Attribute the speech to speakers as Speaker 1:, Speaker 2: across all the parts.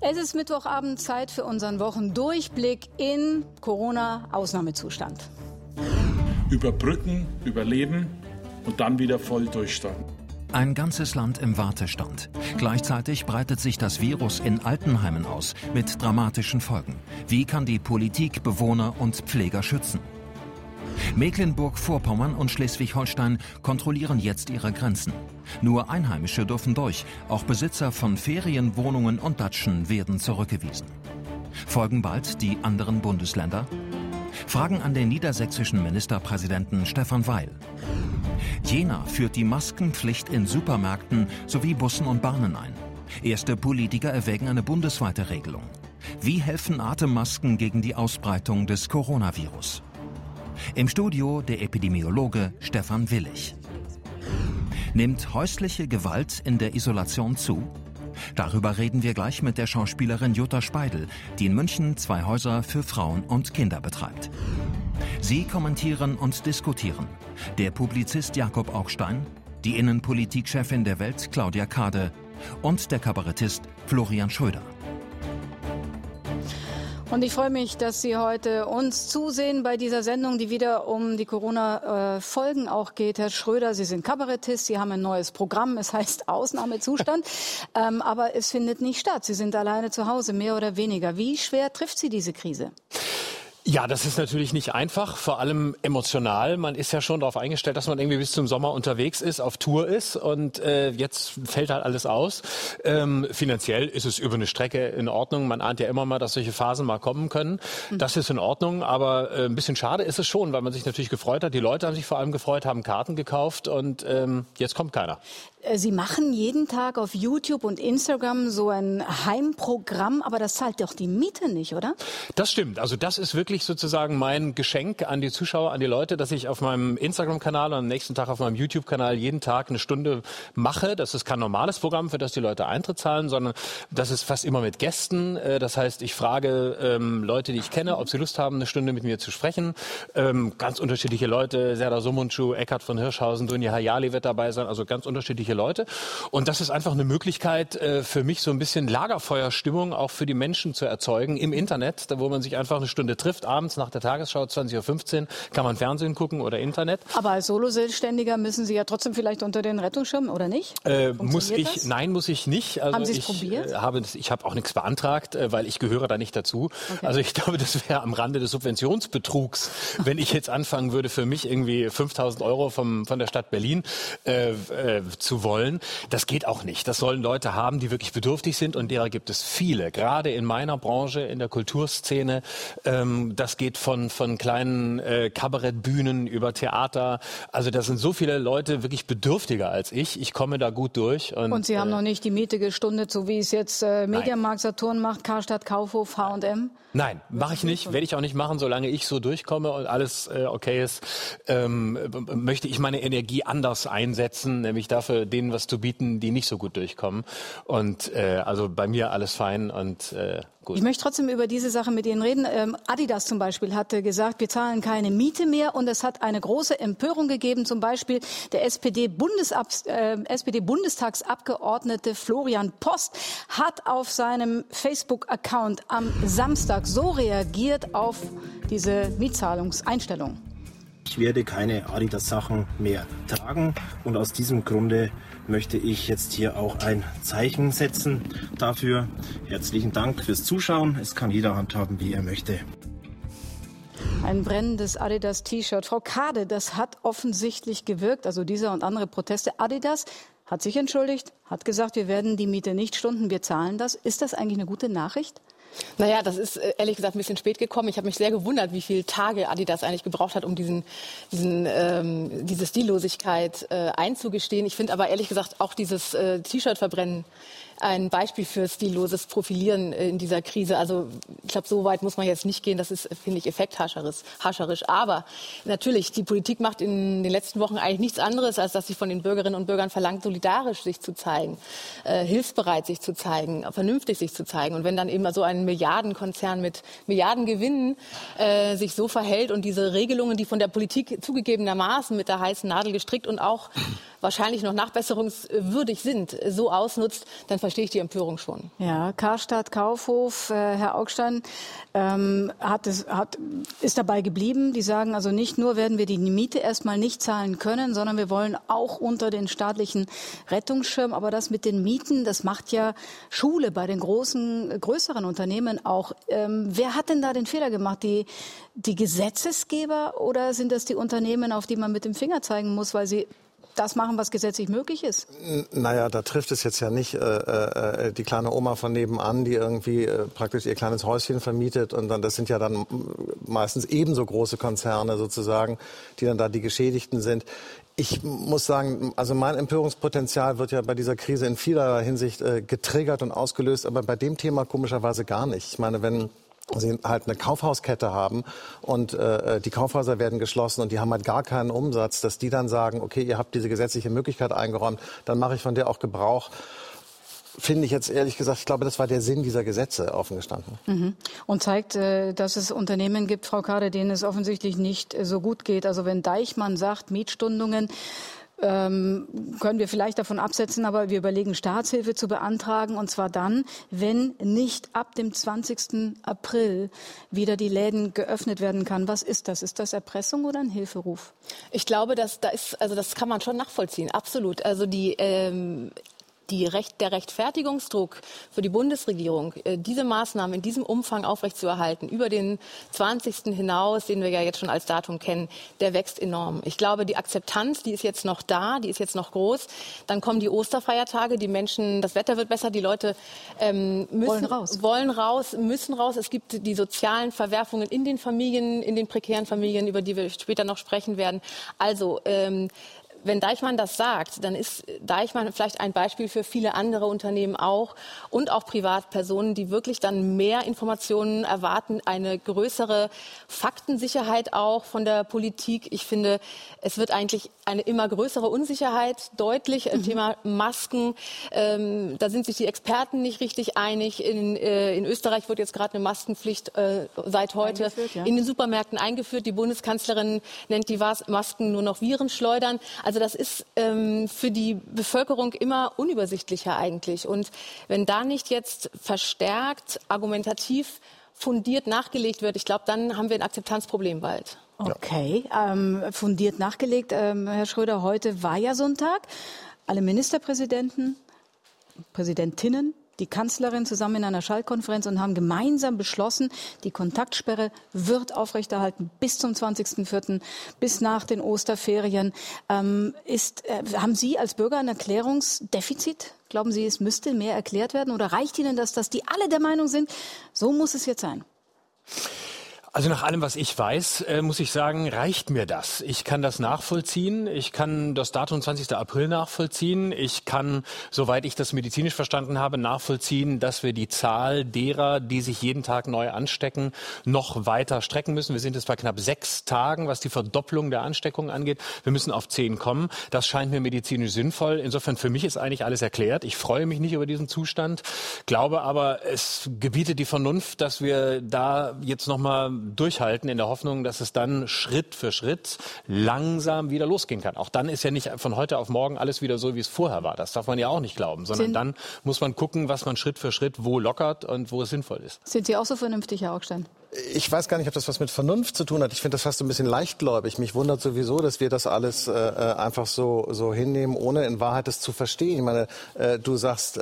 Speaker 1: Es ist Mittwochabend, Zeit für unseren Wochendurchblick in Corona-Ausnahmezustand.
Speaker 2: Überbrücken, überleben und dann wieder voll durchstarten.
Speaker 3: Ein ganzes Land im Wartestand. Gleichzeitig breitet sich das Virus in Altenheimen aus, mit dramatischen Folgen. Wie kann die Politik Bewohner und Pfleger schützen? Mecklenburg-Vorpommern und Schleswig-Holstein kontrollieren jetzt ihre Grenzen. Nur Einheimische dürfen durch, auch Besitzer von Ferienwohnungen und Datschen werden zurückgewiesen. Folgen bald die anderen Bundesländer? Fragen an den niedersächsischen Ministerpräsidenten Stefan Weil. Jena führt die Maskenpflicht in Supermärkten sowie Bussen und Bahnen ein. Erste Politiker erwägen eine bundesweite Regelung. Wie helfen Atemmasken gegen die Ausbreitung des Coronavirus? Im Studio der Epidemiologe Stefan Willig. Nimmt häusliche Gewalt in der Isolation zu? Darüber reden wir gleich mit der Schauspielerin Jutta Speidel, die in München 2 Häuser für Frauen und Kinder betreibt. Sie kommentieren und diskutieren. Der Publizist Jakob Augstein, die Innenpolitikchefin der Welt Claudia Kade und der Kabarettist Florian Schröder.
Speaker 1: Und ich freue mich, dass Sie heute uns zusehen bei dieser Sendung, die wieder um die Corona-Folgen auch geht. Herr Schröder, Sie sind Kabarettist, Sie haben ein neues Programm, es heißt Ausnahmezustand, aber es findet nicht statt. Sie sind alleine zu Hause, mehr oder weniger. Wie schwer trifft Sie diese Krise?
Speaker 4: Ja, das ist natürlich nicht einfach, vor allem emotional. Man ist ja schon darauf eingestellt, dass man irgendwie bis zum Sommer unterwegs ist, auf Tour ist und jetzt fällt halt alles aus. Finanziell ist es über eine Strecke in Ordnung. Man ahnt ja immer mal, dass solche Phasen mal kommen können. Das ist in Ordnung, aber ein bisschen schade ist es schon, weil man sich natürlich gefreut hat. Die Leute haben sich vor allem gefreut, haben Karten gekauft und jetzt kommt keiner.
Speaker 1: Sie machen jeden Tag auf YouTube und Instagram so ein Heimprogramm, aber das zahlt doch die Miete nicht, oder?
Speaker 4: Das stimmt. Also das ist wirklich sozusagen mein Geschenk an die Zuschauer, an die Leute, dass ich auf meinem Instagram-Kanal und am nächsten Tag auf meinem YouTube-Kanal jeden Tag eine Stunde mache. Das ist kein normales Programm, für das die Leute Eintritt zahlen, sondern das ist fast immer mit Gästen. Das heißt, ich frage Leute, die ich kenne, ob sie Lust haben, eine Stunde mit mir zu sprechen. Ganz unterschiedliche Leute, Serdar Somuncu, Eckhard von Hirschhausen, Dunja Hayali wird dabei sein, also ganz unterschiedliche Leute. Und das ist einfach eine Möglichkeit für mich, so ein bisschen Lagerfeuerstimmung auch für die Menschen zu erzeugen im Internet, da wo man sich einfach eine Stunde trifft, abends nach der Tagesschau 20:15 Uhr, kann man Fernsehen gucken oder Internet.
Speaker 1: Aber als Solo-Selbstständiger müssen Sie ja trotzdem vielleicht unter den Rettungsschirm, oder nicht?
Speaker 4: Muss ich? Nein, muss ich nicht. Also
Speaker 1: haben Sie es probiert?
Speaker 4: Ich habe auch nichts beantragt, weil ich gehöre da nicht dazu. Okay. Also ich glaube, das wäre am Rande des Subventionsbetrugs, wenn ich jetzt anfangen würde, für mich irgendwie 5.000 Euro von der Stadt Berlin zu wollen. Das geht auch nicht. Das sollen Leute haben, die wirklich bedürftig sind und derer gibt es viele. Gerade in meiner Branche, in der Kulturszene. Das geht von kleinen Kabarettbühnen über Theater. Also da sind so viele Leute wirklich bedürftiger als ich. Ich komme da gut durch. Und
Speaker 1: Sie haben noch nicht die Miete gestundet, so wie es jetzt Mediamarkt, Saturn macht, Karstadt, Kaufhof, H&M?
Speaker 4: Nein, mache ich nicht. Werde ich auch nicht machen, solange ich so durchkomme und alles okay ist. Möchte ich meine Energie anders einsetzen, nämlich dafür denen was zu bieten, die nicht so gut durchkommen. Und also bei mir alles fein und gut.
Speaker 1: Ich möchte trotzdem über diese Sache mit Ihnen reden. Adidas zum Beispiel hatte gesagt, wir zahlen keine Miete mehr und es hat eine große Empörung gegeben. Zum Beispiel der SPD-Bundestagsabgeordnete Florian Post hat auf seinem Facebook-Account am Samstag so reagiert auf diese Mietzahlungseinstellung.
Speaker 5: Ich werde keine Adidas-Sachen mehr tragen und aus diesem Grunde möchte ich jetzt hier auch ein Zeichen setzen dafür. Herzlichen Dank fürs Zuschauen. Es kann jeder handhaben, wie er möchte.
Speaker 1: Ein brennendes Adidas-T-Shirt. Frau Kade, das hat offensichtlich gewirkt, also dieser und andere Proteste. Adidas hat sich entschuldigt, hat gesagt, wir werden die Miete nicht stunden, wir zahlen das. Ist das eigentlich eine gute Nachricht?
Speaker 6: Naja, das ist ehrlich gesagt ein bisschen spät gekommen. Ich habe mich sehr gewundert, wie viele Tage Adidas eigentlich gebraucht hat, um diese Stillosigkeit einzugestehen. Ich finde aber ehrlich gesagt auch dieses T-Shirt verbrennen ein Beispiel für stilloses Profilieren in dieser Krise. Also ich glaube, so weit muss man jetzt nicht gehen. Das ist, finde ich, effekthascherisch. Aber natürlich, die Politik macht in den letzten Wochen eigentlich nichts anderes, als dass sie von den Bürgerinnen und Bürgern verlangt, solidarisch sich zu zeigen, hilfsbereit sich zu zeigen, vernünftig sich zu zeigen. Und wenn dann eben so ein Milliardenkonzern mit Milliardengewinnen sich so verhält und diese Regelungen, die von der Politik zugegebenermaßen mit der heißen Nadel gestrickt und auch wahrscheinlich noch nachbesserungswürdig sind, so ausnutzt, dann verstehe ich die Empörung schon.
Speaker 1: Ja, Karstadt Kaufhof, Herr Augstein, ist dabei geblieben. Die sagen also, nicht nur werden wir die Miete erstmal nicht zahlen können, sondern wir wollen auch unter den staatlichen Rettungsschirm. Aber das mit den Mieten, das macht ja Schule bei den größeren Unternehmen auch. Wer hat denn da den Fehler gemacht? Die Gesetzesgeber oder sind das die Unternehmen, auf die man mit dem Finger zeigen muss, weil sie das machen, was gesetzlich möglich ist?
Speaker 7: Naja, da trifft es jetzt ja nicht die kleine Oma von nebenan, die irgendwie praktisch ihr kleines Häuschen vermietet. Und dann, das sind ja dann meistens ebenso große Konzerne sozusagen, die dann da die Geschädigten sind. Ich muss sagen, also mein Empörungspotenzial wird ja bei dieser Krise in vielerlei Hinsicht getriggert und ausgelöst, aber bei dem Thema komischerweise gar nicht. Ich meine, wenn Sie halt eine Kaufhauskette haben und die Kaufhäuser werden geschlossen und die haben halt gar keinen Umsatz, dass die dann sagen, okay, ihr habt diese gesetzliche Möglichkeit eingeräumt, dann mache ich von der auch Gebrauch. Finde ich jetzt ehrlich gesagt, ich glaube, das war der Sinn dieser Gesetze, offen gestanden.
Speaker 1: Mhm. Und zeigt, dass es Unternehmen gibt, Frau Kade, denen es offensichtlich nicht so gut geht. Also wenn Deichmann sagt, Mietstundungen können wir vielleicht davon absetzen, aber wir überlegen, Staatshilfe zu beantragen. Und zwar dann, wenn nicht ab dem 20. April wieder die Läden geöffnet werden kann. Was ist das? Ist das Erpressung oder ein Hilferuf?
Speaker 6: Ich glaube, das kann man schon nachvollziehen, absolut. Also der Rechtfertigungsdruck für die Bundesregierung, diese Maßnahmen in diesem Umfang aufrechtzuerhalten, über den 20. hinaus, den wir ja jetzt schon als Datum kennen, der wächst enorm. Ich glaube, die Akzeptanz, die ist jetzt noch da, die ist jetzt noch groß. Dann kommen die Osterfeiertage, die Menschen, das Wetter wird besser, die Leute wollen raus. Es gibt die sozialen Verwerfungen in den Familien, in den prekären Familien, über die wir später noch sprechen werden. Also wenn Deichmann das sagt, dann ist Deichmann vielleicht ein Beispiel für viele andere Unternehmen auch und auch Privatpersonen, die wirklich dann mehr Informationen erwarten, eine größere Faktensicherheit auch von der Politik. Ich finde, es wird eigentlich eine immer größere Unsicherheit deutlich. Thema Masken, da sind sich die Experten nicht richtig einig. In Österreich wird jetzt gerade eine Maskenpflicht seit heute in den Supermärkten eingeführt. Die Bundeskanzlerin nennt die Masken nur noch Virenschleudern. Also das ist für die Bevölkerung immer unübersichtlicher eigentlich. Und wenn da nicht jetzt verstärkt, argumentativ, fundiert nachgelegt wird, ich glaube, dann haben wir ein Akzeptanzproblem bald.
Speaker 1: Okay, fundiert nachgelegt. Herr Schröder, heute war ja so ein Tag. Alle Ministerpräsidenten, Präsidentinnen, die Kanzlerin zusammen in einer Schallkonferenz und haben gemeinsam beschlossen, die Kontaktsperre wird aufrechterhalten bis zum 20.04., bis nach den Osterferien. Haben Sie als Bürger ein Erklärungsdefizit? Glauben Sie, es müsste mehr erklärt werden? Oder reicht Ihnen das, dass die alle der Meinung sind, so muss es jetzt sein?
Speaker 4: Also nach allem, was ich weiß, muss ich sagen, reicht mir das. Ich kann das nachvollziehen. Ich kann das Datum 20. April nachvollziehen. Ich kann, soweit ich das medizinisch verstanden habe, nachvollziehen, dass wir die Zahl derer, die sich jeden Tag neu anstecken, noch weiter strecken müssen. Wir sind jetzt bei knapp 6 Tagen, was die Verdopplung der Ansteckungen angeht. Wir müssen auf 10 kommen. Das scheint mir medizinisch sinnvoll. Insofern für mich ist eigentlich alles erklärt. Ich freue mich nicht über diesen Zustand, glaube aber, es gebietet die Vernunft, dass wir da jetzt noch mal durchhalten in der Hoffnung, dass es dann Schritt für Schritt langsam wieder losgehen kann. Auch dann ist ja nicht von heute auf morgen alles wieder so, wie es vorher war. Das darf man ja auch nicht glauben, sondern dann muss man gucken, was man Schritt für Schritt wo lockert und wo es sinnvoll ist.
Speaker 1: Sind Sie auch so vernünftig, Herr Augstein?
Speaker 7: Ich weiß gar nicht, ob das was mit Vernunft zu tun hat. Ich finde das fast ein bisschen leichtgläubig. Mich wundert sowieso, dass wir das alles einfach so hinnehmen, ohne in Wahrheit das zu verstehen. Ich meine, du sagst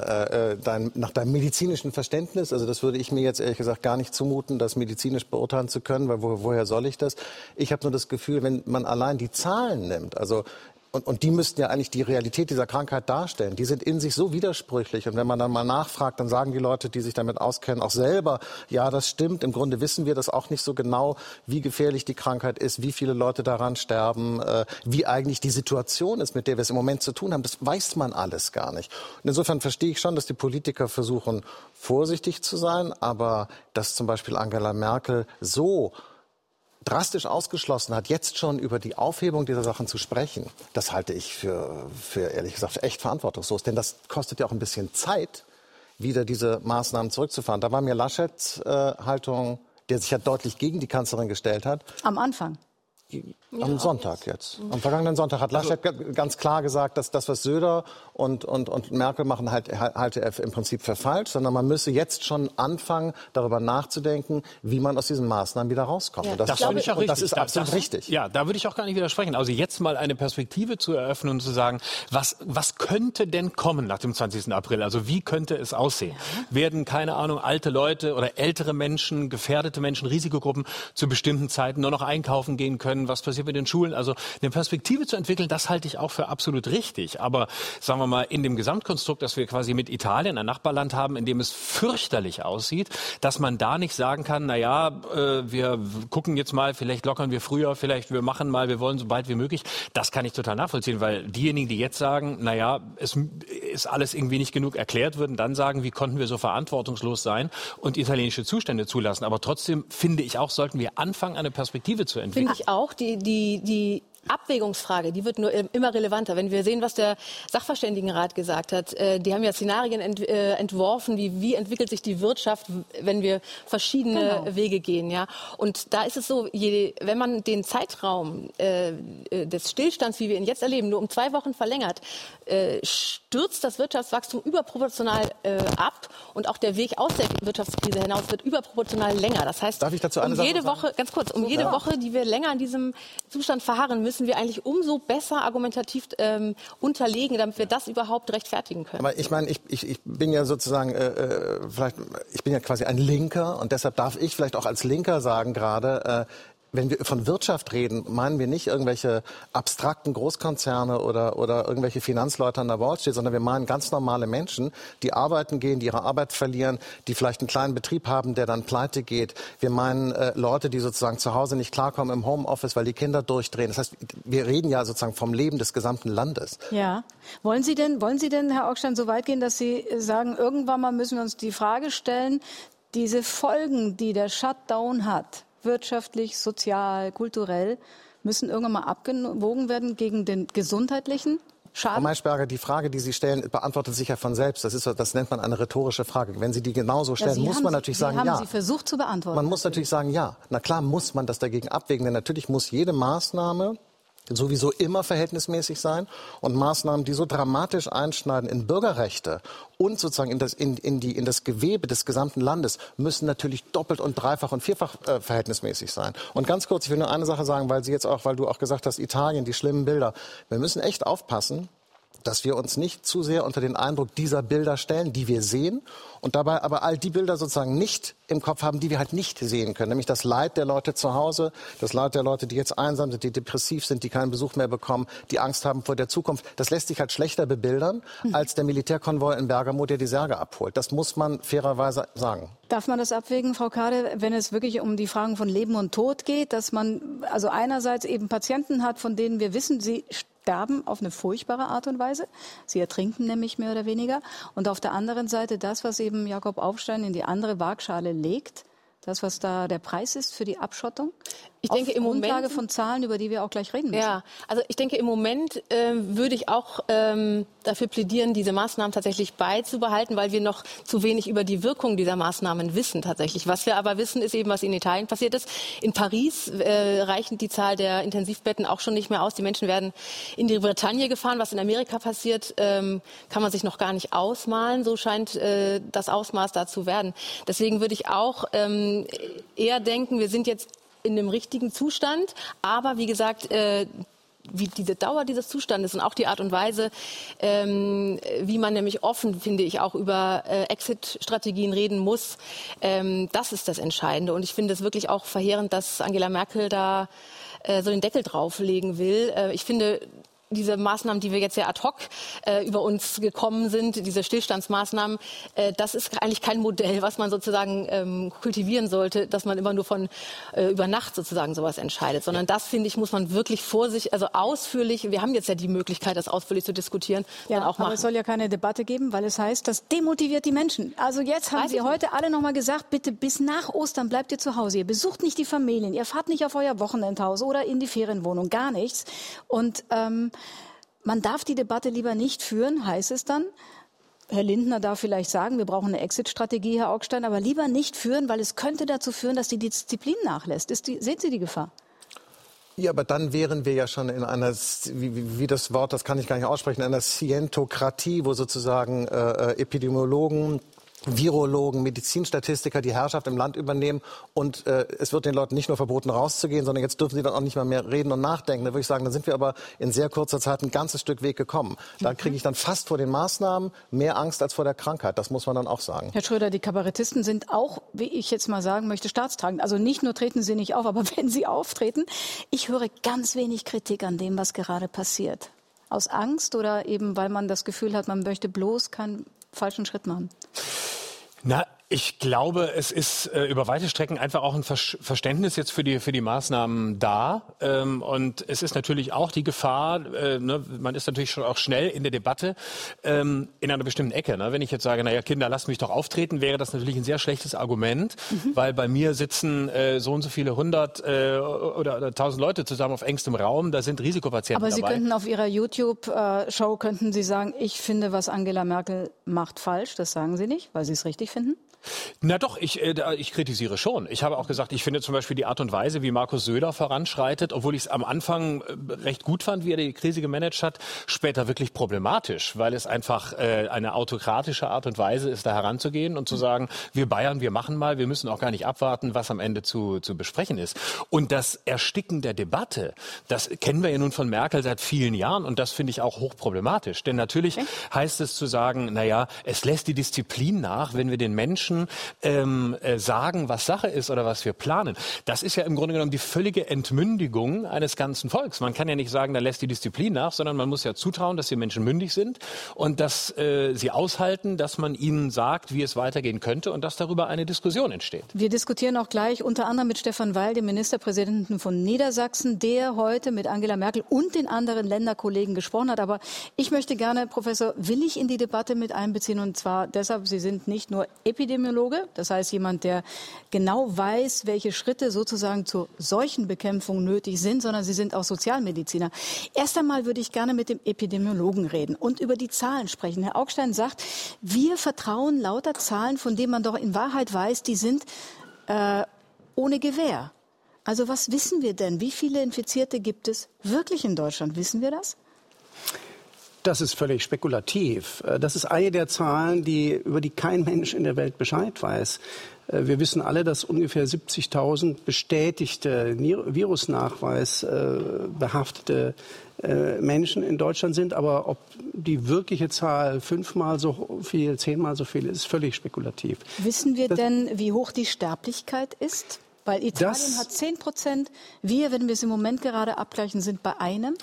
Speaker 7: nach deinem medizinischen Verständnis, also das würde ich mir jetzt ehrlich gesagt gar nicht zumuten, das medizinisch beurteilen zu können, weil woher soll ich das? Ich habe nur das Gefühl, wenn man allein die Zahlen nimmt, also und die müssten ja eigentlich die Realität dieser Krankheit darstellen. Die sind in sich so widersprüchlich. Und wenn man dann mal nachfragt, dann sagen die Leute, die sich damit auskennen, auch selber, ja, das stimmt. Im Grunde wissen wir das auch nicht so genau, wie gefährlich die Krankheit ist, wie viele Leute daran sterben, wie eigentlich die Situation ist, mit der wir es im Moment zu tun haben. Das weiß man alles gar nicht. Und insofern verstehe ich schon, dass die Politiker versuchen, vorsichtig zu sein. Aber dass zum Beispiel Angela Merkel so drastisch ausgeschlossen hat, jetzt schon über die Aufhebung dieser Sachen zu sprechen, das halte ich für ehrlich gesagt echt verantwortungslos. Denn das kostet ja auch ein bisschen Zeit, wieder diese Maßnahmen zurückzufahren. Da war mir Laschets Haltung, der sich ja deutlich gegen die Kanzlerin gestellt hat.
Speaker 1: Am Anfang?
Speaker 7: Am Sonntag jetzt. Am vergangenen Sonntag hat Laschet ganz klar gesagt, dass das, was Söder und Merkel machen, halte er im Prinzip für falsch, sondern man müsse jetzt schon anfangen, darüber nachzudenken, wie man aus diesen Maßnahmen wieder rauskommt.
Speaker 4: Ja. Das ist absolut richtig. Ja, da würde ich auch gar nicht widersprechen. Also jetzt mal eine Perspektive zu eröffnen und zu sagen, was könnte denn kommen nach dem 20. April? Also wie könnte es aussehen? Ja. Werden, keine Ahnung, alte Leute oder ältere Menschen, gefährdete Menschen, Risikogruppen zu bestimmten Zeiten nur noch einkaufen gehen können? Was passiert mit den Schulen? Also eine Perspektive zu entwickeln, das halte ich auch für absolut richtig. Aber sagen wir mal, in dem Gesamtkonstrukt, das wir quasi mit Italien, ein Nachbarland haben, in dem es fürchterlich aussieht, dass man da nicht sagen kann, wir gucken jetzt mal, vielleicht lockern wir früher, vielleicht wir machen mal, wir wollen so bald wie möglich. Das kann ich total nachvollziehen, weil diejenigen, die jetzt sagen, es ist alles irgendwie nicht genug erklärt, würden dann sagen, wie konnten wir so verantwortungslos sein und italienische Zustände zulassen. Aber trotzdem finde ich auch, sollten wir anfangen, eine Perspektive zu entwickeln.
Speaker 6: Finde ich auch. Die Abwägungsfrage, die wird nur immer relevanter. Wenn wir sehen, was der Sachverständigenrat gesagt hat, die haben ja Szenarien entworfen, wie entwickelt sich die Wirtschaft, wenn wir verschiedene Wege gehen. Ja? Und da ist es so, wenn man den Zeitraum des Stillstands, wie wir ihn jetzt erleben, nur um 2 Wochen verlängert, stürzt das Wirtschaftswachstum überproportional ab und auch der Weg aus der Wirtschaftskrise hinaus wird überproportional länger. Das heißt,
Speaker 7: darf ich dazu eine
Speaker 6: jede Woche, ganz kurz, jede Woche, die wir länger in diesem Zustand verharren, müssen wir eigentlich umso besser argumentativ unterlegen, damit wir das überhaupt rechtfertigen können.
Speaker 7: Aber ich meine, ich bin ja sozusagen, ich bin ja quasi ein Linker und deshalb darf ich vielleicht auch als Linker sagen gerade, wenn wir von Wirtschaft reden, meinen wir nicht irgendwelche abstrakten Großkonzerne oder irgendwelche Finanzleute an der Wall Street, sondern wir meinen ganz normale Menschen, die arbeiten gehen, die ihre Arbeit verlieren, die vielleicht einen kleinen Betrieb haben, der dann pleite geht. Wir meinen Leute, die sozusagen zu Hause nicht klarkommen im Homeoffice, weil die Kinder durchdrehen. Das heißt, wir reden ja sozusagen vom Leben des gesamten Landes.
Speaker 1: Ja. Wollen Sie denn, Herr Augstein, so weit gehen, dass Sie sagen, irgendwann mal müssen wir uns die Frage stellen, diese Folgen, die der Shutdown hat, wirtschaftlich, sozial, kulturell, müssen irgendwann mal abgewogen werden gegen den gesundheitlichen Schaden?
Speaker 7: Frau Maischberger, die Frage, die Sie stellen, beantwortet sich ja von selbst. Das nennt man eine rhetorische Frage. Wenn Sie die genauso stellen, muss man natürlich sagen, ja.
Speaker 1: Sie haben sie versucht zu beantworten.
Speaker 7: Man muss natürlich sagen, ja. Na klar muss man das dagegen abwägen, denn natürlich muss jede Maßnahme sowieso immer verhältnismäßig sein und Maßnahmen, die so dramatisch einschneiden in Bürgerrechte und sozusagen in das Gewebe des gesamten Landes, müssen natürlich doppelt und dreifach und vierfach verhältnismäßig sein. Und ganz kurz, ich will nur eine Sache sagen, weil du auch gesagt hast, Italien, die schlimmen Bilder. Wir müssen echt aufpassen, dass wir uns nicht zu sehr unter den Eindruck dieser Bilder stellen, die wir sehen, und dabei aber all die Bilder sozusagen nicht im Kopf haben, die wir halt nicht sehen können. Nämlich das Leid der Leute zu Hause, das Leid der Leute, die jetzt einsam sind, die depressiv sind, die keinen Besuch mehr bekommen, die Angst haben vor der Zukunft. Das lässt sich halt schlechter bebildern als der Militärkonvoi in Bergamo, der die Särge abholt. Das muss man fairerweise sagen.
Speaker 1: Darf man das abwägen, Frau Kade, wenn es wirklich um die Fragen von Leben und Tod geht, dass man also einerseits eben Patienten hat, von denen wir wissen, sie sterben auf eine furchtbare Art und Weise. Sie ertrinken nämlich mehr oder weniger. Und auf der anderen Seite das, was eben Jakob Augstein in die andere Waagschale legt, das, was da der Preis ist für die Abschottung?
Speaker 6: Ich denke, im Moment,
Speaker 1: Grundlage von Zahlen, über die wir auch gleich reden müssen.
Speaker 6: Ja, also ich denke, im Moment würde ich auch dafür plädieren, diese Maßnahmen tatsächlich beizubehalten, weil wir noch zu wenig über die Wirkung dieser Maßnahmen wissen tatsächlich. Was wir aber wissen, ist eben, was in Italien passiert ist. In Paris reichen die Zahl der Intensivbetten auch schon nicht mehr aus. Die Menschen werden in die Bretagne gefahren. Was in Amerika passiert, kann man sich noch gar nicht ausmalen. So scheint das Ausmaß da zu werden. Deswegen würde ich auch eher denken, wir sind jetzt in dem richtigen Zustand. Aber wie gesagt, wie diese Dauer dieses Zustandes und auch die Art und Weise, wie man nämlich offen, finde ich, auch über Exit-Strategien reden muss, das ist das Entscheidende. Und ich finde es wirklich auch verheerend, dass Angela Merkel da so den Deckel drauflegen will. Ich finde, diese Maßnahmen, die wir jetzt ja ad hoc über uns gekommen sind, diese Stillstandsmaßnahmen, das ist eigentlich kein Modell, was man sozusagen kultivieren sollte, dass man immer nur von über Nacht sozusagen sowas entscheidet, sondern das, finde ich, muss man wirklich also ausführlich, wir haben jetzt ja die Möglichkeit, das ausführlich zu diskutieren, dann auch machen.
Speaker 1: Aber es soll ja keine Debatte geben, weil es heißt, das demotiviert die Menschen. Also jetzt haben Sie heute alle noch mal gesagt, bitte bis nach Ostern bleibt ihr zu Hause, ihr besucht nicht die Familien, ihr fahrt nicht auf euer Wochenendhaus oder in die Ferienwohnung, gar nichts. Und man darf die Debatte lieber nicht führen, heißt es dann. Herr Lindner darf vielleicht sagen, wir brauchen eine Exit-Strategie, Herr Augstein, aber lieber nicht führen, weil es könnte dazu führen, dass die Disziplin nachlässt. Sehen Sie die Gefahr?
Speaker 7: Ja, aber dann wären wir ja schon in einer, wie das Wort, das kann ich gar nicht aussprechen, einer Scientokratie, wo sozusagen Epidemiologen, Virologen, Medizinstatistiker die Herrschaft im Land übernehmen und es wird den Leuten nicht nur verboten rauszugehen, sondern jetzt dürfen sie dann auch nicht mehr reden und nachdenken. Da würde ich sagen, da sind wir aber in sehr kurzer Zeit ein ganzes Stück Weg gekommen. Da kriege ich dann fast vor den Maßnahmen mehr Angst als vor der Krankheit. Das muss man dann auch sagen.
Speaker 1: Herr Schröder, die Kabarettisten sind auch, wie ich jetzt mal sagen möchte, staatstragend. Also nicht nur treten sie nicht auf, aber wenn sie auftreten, ich höre ganz wenig Kritik an dem, was gerade passiert. Aus Angst oder eben, weil man das Gefühl hat, man möchte bloß keinen falschen Schritt machen?
Speaker 4: Na, ich glaube, es ist über weite Strecken einfach auch ein Verständnis jetzt für die Maßnahmen da. Und es ist natürlich auch die Gefahr, man ist natürlich schon auch schnell in der Debatte in einer bestimmten Ecke. Ne? Wenn ich jetzt sage, naja, Kinder, lasst mich doch auftreten, wäre das natürlich ein sehr schlechtes Argument, weil bei mir sitzen so und so viele 100 oder 1000 Leute zusammen auf engstem Raum, da sind Risikopatienten
Speaker 1: dabei.
Speaker 4: Aber
Speaker 1: Sie könnten auf Ihrer YouTube-Show, könnten Sie sagen, ich finde, was Angela Merkel macht falsch. Das sagen Sie nicht, weil Sie es richtig finden?
Speaker 4: Na doch, ich kritisiere schon. Ich habe auch gesagt, ich finde zum Beispiel die Art und Weise, wie Markus Söder voranschreitet, obwohl ich es am Anfang recht gut fand, wie er die Krise gemanagt hat, später wirklich problematisch, weil es einfach eine autokratische Art und Weise ist, da heranzugehen und zu sagen, wir Bayern, wir machen mal, wir müssen auch gar nicht abwarten, was am Ende zu besprechen ist. Und das Ersticken der Debatte, das kennen wir ja nun von Merkel seit vielen Jahren und das finde ich auch hochproblematisch. Denn natürlich heißt es zu sagen, naja, es lässt die Disziplin nach, wenn wir den Menschen sagen, was Sache ist oder was wir planen. Das ist ja im Grunde genommen die völlige Entmündigung eines ganzen Volks. Man kann ja nicht sagen, da lässt die Disziplin nach, sondern man muss ja zutrauen, dass die Menschen mündig sind und dass sie aushalten, dass man ihnen sagt, wie es weitergehen könnte und dass darüber eine Diskussion entsteht.
Speaker 1: Wir diskutieren auch gleich unter anderem mit Stefan Weil, dem Ministerpräsidenten von Niedersachsen, der heute mit Angela Merkel und den anderen Länderkollegen gesprochen hat. Aber ich möchte gerne, Professor Willig, in die Debatte mit einbeziehen. Und zwar deshalb, Sie sind nicht nur Epidemiologe, das heißt jemand, der genau weiß, welche Schritte sozusagen zur Seuchenbekämpfung nötig sind, sondern Sie sind auch Sozialmediziner. Erst einmal würde ich gerne mit dem Epidemiologen reden und über die Zahlen sprechen. Herr Augstein sagt, wir vertrauen lauter Zahlen, von denen man doch in Wahrheit weiß, die sind ohne Gewähr. Also was wissen wir denn? Wie viele Infizierte gibt es wirklich in Deutschland? Wissen wir das?
Speaker 8: Das ist völlig spekulativ. Das ist eine der Zahlen, über die kein Mensch in der Welt Bescheid weiß. Wir wissen alle, dass ungefähr 70.000 bestätigte Virusnachweis behaftete Menschen in Deutschland sind. Aber ob die wirkliche Zahl 5-mal so viel, 10-mal so viel ist völlig spekulativ.
Speaker 1: Wissen wir denn, wie hoch die Sterblichkeit ist? Weil Italien hat 10%. Wir, wenn wir es im Moment gerade abgleichen, sind bei einem.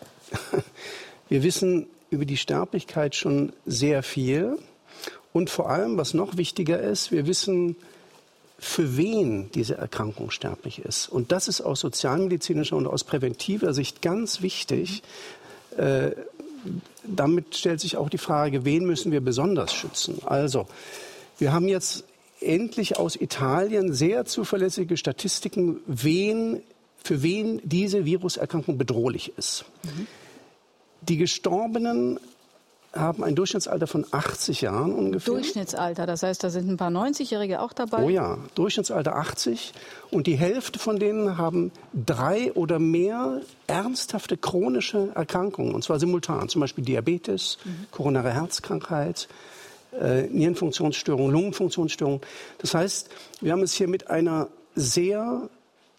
Speaker 8: Wir wissen über die Sterblichkeit schon sehr viel. Und vor allem, was noch wichtiger ist, wir wissen, für wen diese Erkrankung sterblich ist. Und das ist aus sozialmedizinischer und aus präventiver Sicht ganz wichtig. Damit stellt sich auch die Frage, wen müssen wir besonders schützen? Also, wir haben jetzt endlich aus Italien sehr zuverlässige Statistiken, für wen diese Viruserkrankung bedrohlich ist. Die Gestorbenen haben ein Durchschnittsalter von 80 Jahren ungefähr.
Speaker 1: Durchschnittsalter, das heißt, da sind ein paar 90-Jährige auch dabei?
Speaker 8: Oh ja, Durchschnittsalter 80. Und die Hälfte von denen haben 3 oder mehr ernsthafte chronische Erkrankungen, und zwar simultan. Zum Beispiel Diabetes, koronare Herzkrankheit, Nierenfunktionsstörung, Lungenfunktionsstörung. Das heißt, wir haben es hier mit einer sehr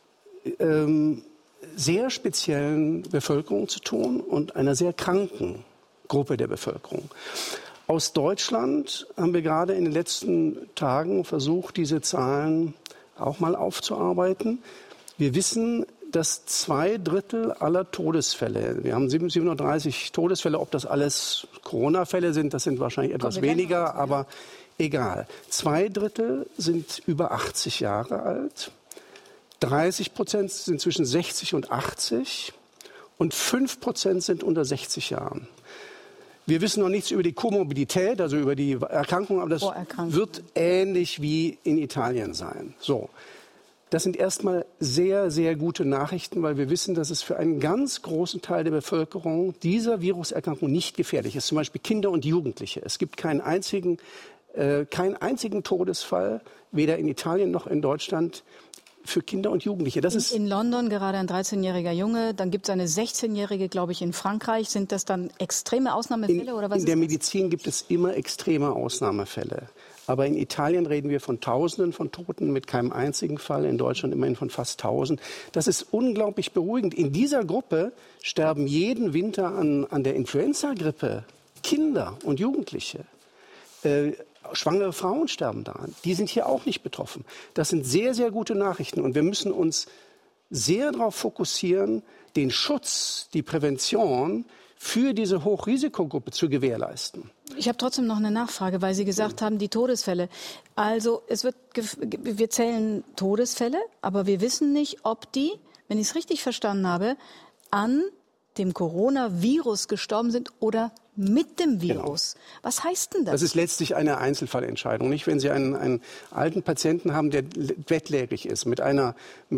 Speaker 8: speziellen Bevölkerung zu tun und einer sehr kranken Gruppe der Bevölkerung. Aus Deutschland haben wir gerade in den letzten Tagen versucht, diese Zahlen auch mal aufzuarbeiten. Wir wissen, dass 2/3 aller Todesfälle, wir haben 730 Todesfälle, ob das alles Corona-Fälle sind, das sind wahrscheinlich etwas weniger, aber egal. 2/3 sind über 80 Jahre alt. 30% sind zwischen 60 und 80 und 5% sind unter 60 Jahren. Wir wissen noch nichts über die Komorbidität, also über die Erkrankung, aber das wird ähnlich wie in Italien sein. So. Das sind erstmal sehr, sehr gute Nachrichten, weil wir wissen, dass es für einen ganz großen Teil der Bevölkerung dieser Viruserkrankung nicht gefährlich ist. Zum Beispiel Kinder und Jugendliche. Es gibt keinen einzigen Todesfall, weder in Italien noch in Deutschland, für Kinder und Jugendliche. Das ist
Speaker 1: in London gerade ein 13-jähriger Junge, dann gibt es eine 16-jährige, glaube ich, in Frankreich. Sind das dann extreme Ausnahmefälle oder was?
Speaker 8: In der Medizin gibt es immer extreme Ausnahmefälle. Aber in Italien reden wir von Tausenden von Toten mit keinem einzigen Fall. In Deutschland immerhin von fast 1000. Das ist unglaublich beruhigend. In dieser Gruppe sterben jeden Winter an der Influenza-Grippe Kinder und Jugendliche. Schwangere Frauen sterben daran. Die sind hier auch nicht betroffen. Das sind sehr, sehr gute Nachrichten. Und wir müssen uns sehr darauf fokussieren, den Schutz, die Prävention für diese Hochrisikogruppe zu gewährleisten.
Speaker 1: Ich habe trotzdem noch eine Nachfrage, weil Sie gesagt haben, die Todesfälle. Also wir zählen Todesfälle, aber wir wissen nicht, ob die, wenn ich es richtig verstanden habe, an dem Coronavirus gestorben sind oder mit dem Virus. Genau. Was heißt denn das?
Speaker 8: Das ist letztlich eine Einzelfallentscheidung. Nicht, wenn Sie einen alten Patienten haben, der bettlägerig ist, mit einer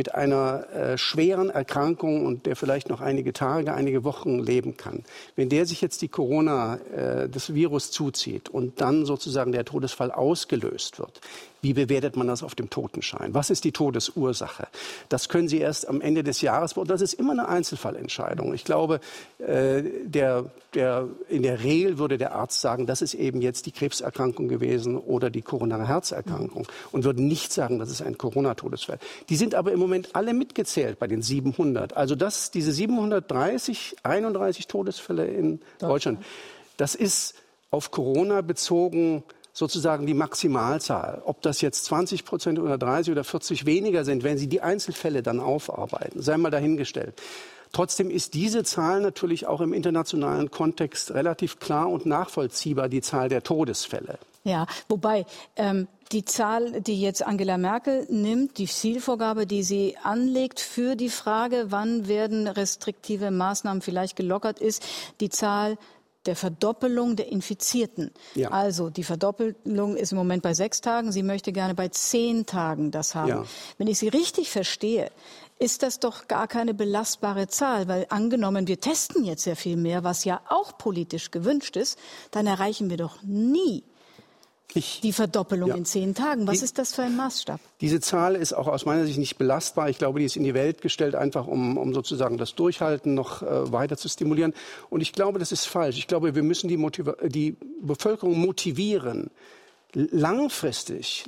Speaker 8: schweren Erkrankung und der vielleicht noch einige Tage, einige Wochen leben kann. Wenn der sich jetzt das Virus zuzieht und dann sozusagen der Todesfall ausgelöst wird, wie bewertet man das auf dem Totenschein? Was ist die Todesursache? Das können Sie erst am Ende des Jahres beurteilen. Das ist immer eine Einzelfallentscheidung. Ich glaube, in der Regel würde der Arzt sagen, das ist eben jetzt die Krebserkrankung gewesen oder die koronare Herzerkrankung und würde nicht sagen, das ist ein Corona-Todesfall. Die sind aber im Moment alle mitgezählt bei den 700. Also diese 31 Todesfälle in Deutschland, das ist auf Corona bezogen sozusagen die Maximalzahl. Ob das jetzt 20% oder 30 oder 40 weniger sind, wenn Sie die Einzelfälle dann aufarbeiten, sei mal dahingestellt. Trotzdem ist diese Zahl natürlich auch im internationalen Kontext relativ klar und nachvollziehbar, die Zahl der Todesfälle.
Speaker 1: Ja, wobei die Zahl, die jetzt Angela Merkel nimmt, die Zielvorgabe, die sie anlegt für die Frage, wann werden restriktive Maßnahmen vielleicht gelockert, ist die Zahl der Verdoppelung der Infizierten. Ja. Also die Verdoppelung ist im Moment bei 6 Tagen. Sie möchte gerne bei 10 Tagen das haben. Ja. Wenn ich Sie richtig verstehe, ist das doch gar keine belastbare Zahl, weil angenommen, wir testen jetzt sehr viel mehr, was ja auch politisch gewünscht ist, dann erreichen wir doch nie die Verdoppelung in 10 Tagen. Was ist das für ein Maßstab?
Speaker 8: Diese Zahl ist auch aus meiner Sicht nicht belastbar. Ich glaube, die ist in die Welt gestellt, einfach um sozusagen das Durchhalten noch weiter zu stimulieren. Und ich glaube, das ist falsch. Ich glaube, wir müssen die Bevölkerung motivieren, langfristig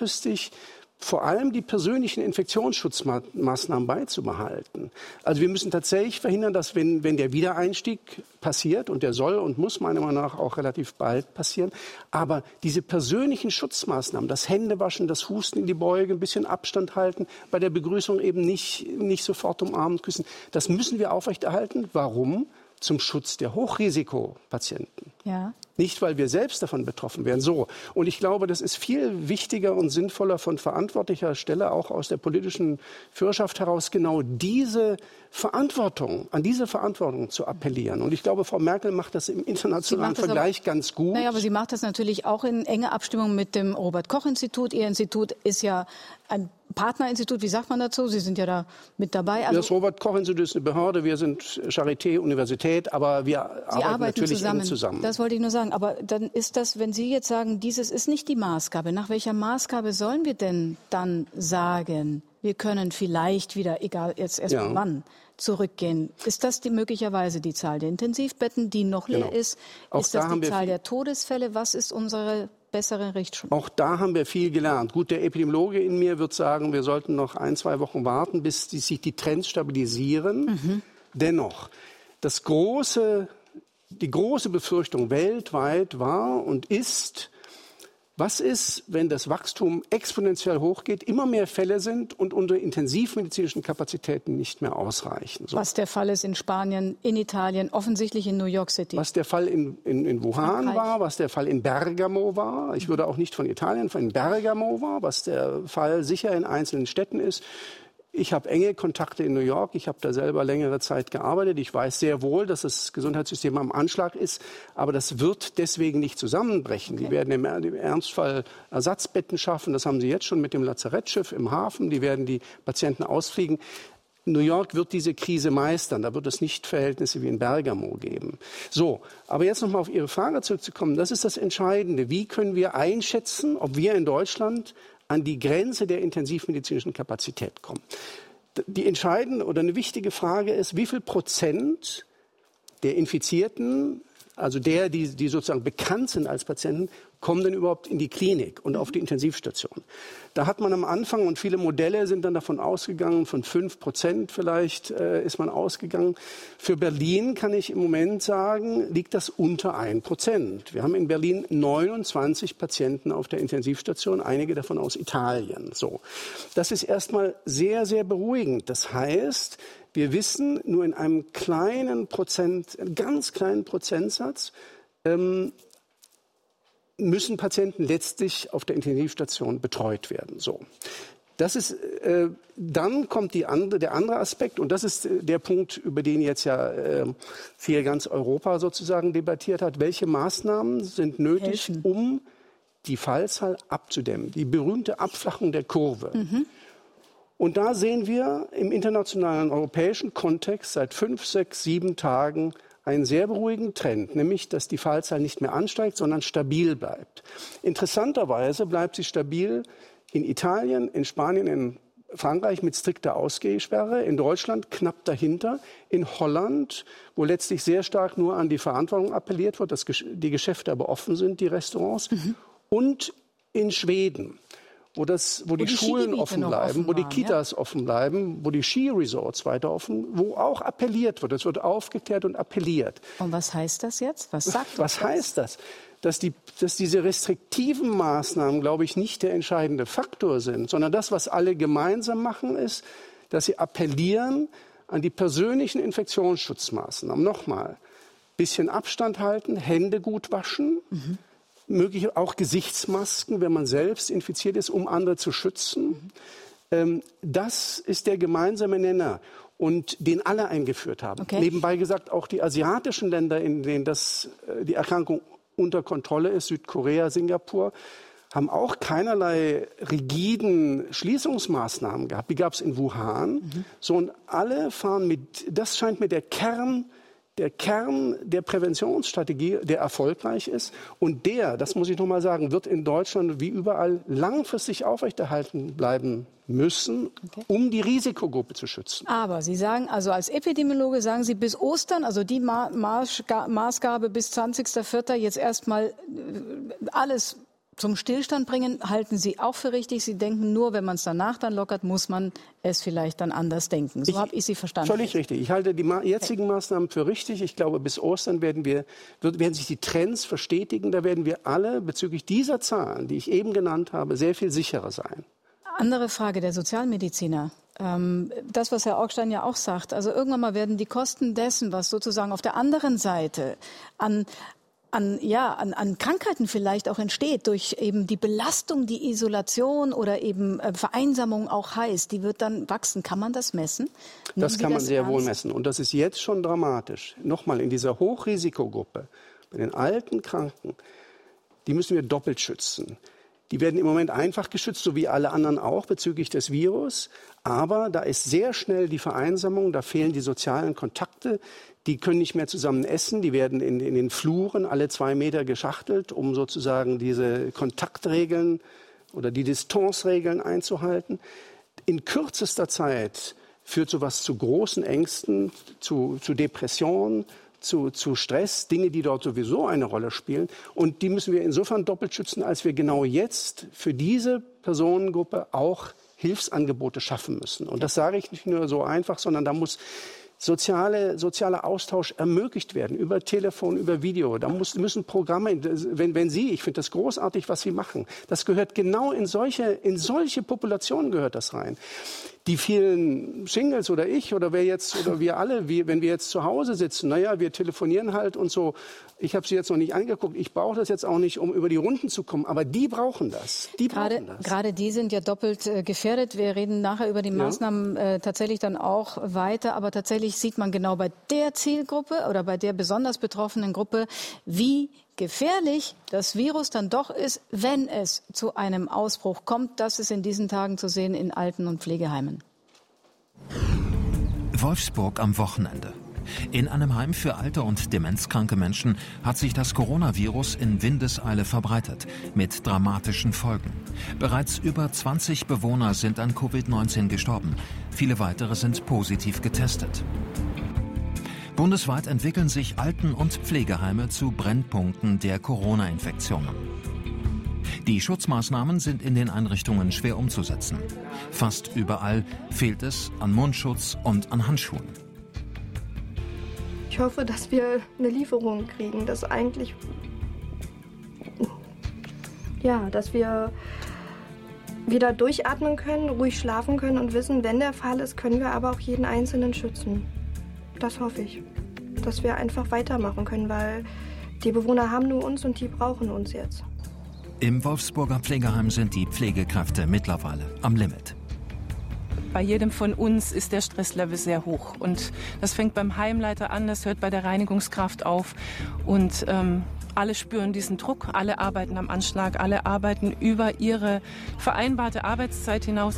Speaker 8: vor allem die persönlichen Infektionsschutzmaßnahmen beizubehalten. Also wir müssen tatsächlich verhindern, dass wenn der Wiedereinstieg passiert, und der soll und muss meiner Meinung nach auch relativ bald passieren, aber diese persönlichen Schutzmaßnahmen, das Händewaschen, das Husten in die Beuge, ein bisschen Abstand halten, bei der Begrüßung eben nicht sofort umarmen, küssen, das müssen wir aufrechterhalten. Warum? Zum Schutz der Hochrisikopatienten. Ja. Nicht, weil wir selbst davon betroffen wären. So. Und ich glaube, das ist viel wichtiger und sinnvoller von verantwortlicher Stelle, auch aus der politischen Führerschaft heraus, genau an diese Verantwortung zu appellieren. Und ich glaube, Frau Merkel macht das im internationalen Vergleich ganz gut.
Speaker 1: Naja, aber sie macht das natürlich auch in enger Abstimmung mit dem Robert-Koch-Institut. Ihr Institut ist ja ein Partnerinstitut, wie sagt man dazu? Sie sind ja da mit dabei.
Speaker 8: Also das Robert-Koch-Institut ist eine Behörde, wir sind Charité, Universität, aber wir arbeiten natürlich eng zusammen.
Speaker 1: Das wollte ich nur sagen. Aber dann ist das, wenn Sie jetzt sagen, dieses ist nicht die Maßgabe, nach welcher Maßgabe sollen wir denn dann sagen, wir können vielleicht wieder, egal jetzt erstmal wann, zurückgehen? Ist das möglicherweise die Zahl der Intensivbetten, die noch leer ist? Ist das die Zahl der Todesfälle? Was ist unsere bessere Richtschnur?
Speaker 8: Auch da haben wir viel gelernt. Gut, der Epidemiologe in mir wird sagen, wir sollten noch 1-2 Wochen warten, bis sich die Trends stabilisieren. Mhm. Dennoch, die große Befürchtung weltweit war und ist, was ist, wenn das Wachstum exponentiell hochgeht, immer mehr Fälle sind und unsere intensivmedizinischen Kapazitäten nicht mehr ausreichen? So.
Speaker 1: Was der Fall ist in Spanien, in Italien, offensichtlich in New York City.
Speaker 8: Was der Fall in Wuhan war, was der Fall in Bergamo war. Ich würde auch nicht von Italien, von Bergamo war, was der Fall sicher in einzelnen Städten ist. Ich habe enge Kontakte in New York. Ich habe da selber längere Zeit gearbeitet. Ich weiß sehr wohl, dass das Gesundheitssystem am Anschlag ist. Aber das wird deswegen nicht zusammenbrechen. Okay. Die werden im Ernstfall Ersatzbetten schaffen. Das haben sie jetzt schon mit dem Lazarettschiff im Hafen. Die werden die Patienten ausfliegen. New York wird diese Krise meistern. Da wird es nicht Verhältnisse wie in Bergamo geben. So, aber jetzt nochmal auf Ihre Frage zurückzukommen. Das ist das Entscheidende. Wie können wir einschätzen, ob wir in Deutschland an die Grenze der intensivmedizinischen Kapazität kommen? Die entscheidende oder eine wichtige Frage ist, wie viel Prozent der Infizierten, also die sozusagen bekannt sind als Patienten, kommen denn überhaupt in die Klinik und auf die Intensivstation? Da hat man am Anfang, und viele Modelle sind dann davon ausgegangen, von 5% vielleicht ist man ausgegangen. Für Berlin kann ich im Moment sagen, liegt das unter 1%. Wir haben in Berlin 29 Patienten auf der Intensivstation, einige davon aus Italien. So. Das ist erstmal sehr, sehr beruhigend. Das heißt, wir wissen nur in einem ganz kleinen Prozentsatz, müssen Patienten letztlich auf der Intensivstation betreut werden. So. Das ist, dann kommt der andere Aspekt, und das ist der Punkt, über den jetzt ja viel ganz Europa sozusagen debattiert hat. Welche Maßnahmen sind nötig, um die Fallzahl abzudämmen? Die berühmte Abflachung der Kurve. Und da sehen wir im internationalen europäischen Kontext seit 5, 6, 7 Tagen einen sehr beruhigenden Trend, nämlich, dass die Fallzahl nicht mehr ansteigt, sondern stabil bleibt. Interessanterweise bleibt sie stabil in Italien, in Spanien, in Frankreich mit strikter Ausgehsperre, in Deutschland knapp dahinter, in Holland, wo letztlich sehr stark nur an die Verantwortung appelliert wird, dass die Geschäfte aber offen sind, die Restaurants, und in Schweden, wo die Schulen offen bleiben, wo die Kitas offen bleiben, wo die Skiresorts weiter offen, wo auch appelliert wird. Es wird aufgeklärt und appelliert.
Speaker 1: Und was heißt das jetzt?
Speaker 8: Was heißt das? Dass diese restriktiven Maßnahmen, glaube ich, nicht der entscheidende Faktor sind, sondern das, was alle gemeinsam machen, ist, dass sie appellieren an die persönlichen Infektionsschutzmaßnahmen. Nochmal, bisschen Abstand halten, Hände gut waschen, möglich auch Gesichtsmasken, wenn man selbst infiziert ist, um andere zu schützen. Das ist der gemeinsame Nenner, und den alle eingeführt haben. Okay. Nebenbei gesagt, auch die asiatischen Länder, in denen die Erkrankung unter Kontrolle ist, Südkorea, Singapur, haben auch keinerlei rigiden Schließungsmaßnahmen gehabt. Die gab es in Wuhan. So, und alle fahren das scheint mir der Kern der Präventionsstrategie, der erfolgreich ist. Und das muss ich noch mal sagen, wird in Deutschland wie überall langfristig aufrechterhalten bleiben müssen, um die Risikogruppe zu schützen.
Speaker 1: Aber Sie sagen, also als Epidemiologe sagen Sie, bis Ostern, also die Maßgabe bis 20.04. jetzt erstmal alles zum Stillstand bringen, halten Sie auch für richtig. Sie denken nur, wenn man es danach dann lockert, muss man es vielleicht dann anders denken. So habe ich Sie verstanden.
Speaker 8: Völlig richtig. Ich halte die jetzigen Maßnahmen für richtig. Ich glaube, bis Ostern werden sich die Trends verstetigen. Da werden wir alle bezüglich dieser Zahlen, die ich eben genannt habe, sehr viel sicherer sein.
Speaker 1: Andere Frage, der Sozialmediziner. Das, was Herr Augstein ja auch sagt, also irgendwann mal werden die Kosten dessen, was sozusagen auf der anderen Seite an Krankheiten vielleicht auch entsteht, durch eben die Belastung, die Isolation oder eben Vereinsamung auch heißt, die wird dann wachsen. Kann man das messen?
Speaker 8: Das kann man sehr wohl messen. Und das ist jetzt schon dramatisch. Nochmal, in dieser Hochrisikogruppe, bei den alten Kranken, die müssen wir doppelt schützen. Die werden im Moment einfach geschützt, so wie alle anderen auch, bezüglich des Virus. Aber da ist sehr schnell die Vereinsamung, da fehlen die sozialen Kontakte. Die können nicht mehr zusammen essen, die werden in den Fluren alle 2 Meter geschachtelt, um sozusagen diese Kontaktregeln oder die Distanzregeln einzuhalten. In kürzester Zeit führt sowas zu großen Ängsten, zu Depressionen, zu Stress, Dinge, die dort sowieso eine Rolle spielen. Und die müssen wir insofern doppelt schützen, als wir genau jetzt für diese Personengruppe auch Hilfsangebote schaffen müssen. Und das sage ich nicht nur so einfach, sondern da muss sozialer Austausch ermöglicht werden, über Telefon, über Video. Da müssen Programme, ich finde das großartig, was Sie machen. Das gehört genau in solche Populationen gehört das rein. Die vielen Singles oder ich oder wir alle, wenn wir jetzt zu Hause sitzen, wir telefonieren halt und so. Ich habe sie jetzt noch nicht angeguckt. Ich brauche das jetzt auch nicht, um über die Runden zu kommen. Aber die brauchen das.
Speaker 1: Gerade die sind ja doppelt gefährdet. Wir reden nachher über die Maßnahmen tatsächlich dann auch weiter. Aber tatsächlich sieht man genau bei der Zielgruppe oder bei der besonders betroffenen Gruppe, wie gefährlich das Virus dann doch ist, wenn es zu einem Ausbruch kommt. Das ist in diesen Tagen zu sehen in Alten- und Pflegeheimen.
Speaker 3: Wolfsburg am Wochenende. In einem Heim für alte und demenzkranke Menschen hat sich das Coronavirus in Windeseile verbreitet, mit dramatischen Folgen. Bereits über 20 Bewohner sind an Covid-19 gestorben. Viele weitere sind positiv getestet. Bundesweit entwickeln sich Alten- und Pflegeheime zu Brennpunkten der Corona-Infektionen. Die Schutzmaßnahmen sind in den Einrichtungen schwer umzusetzen. Fast überall fehlt es an Mundschutz und an Handschuhen.
Speaker 9: Ich hoffe, dass wir eine Lieferung kriegen, dass wir wieder durchatmen können, ruhig schlafen können und wissen, wenn der Fall ist, können wir aber auch jeden Einzelnen schützen. Das hoffe ich, dass wir einfach weitermachen können, weil die Bewohner haben nur uns und die brauchen uns jetzt.
Speaker 3: Im Wolfsburger Pflegeheim sind die Pflegekräfte mittlerweile am Limit.
Speaker 10: Bei jedem von uns ist der Stresslevel sehr hoch. Und das fängt beim Heimleiter an, das hört bei der Reinigungskraft auf. Und alle spüren diesen Druck, alle arbeiten am Anschlag, alle arbeiten über ihre vereinbarte Arbeitszeit hinaus.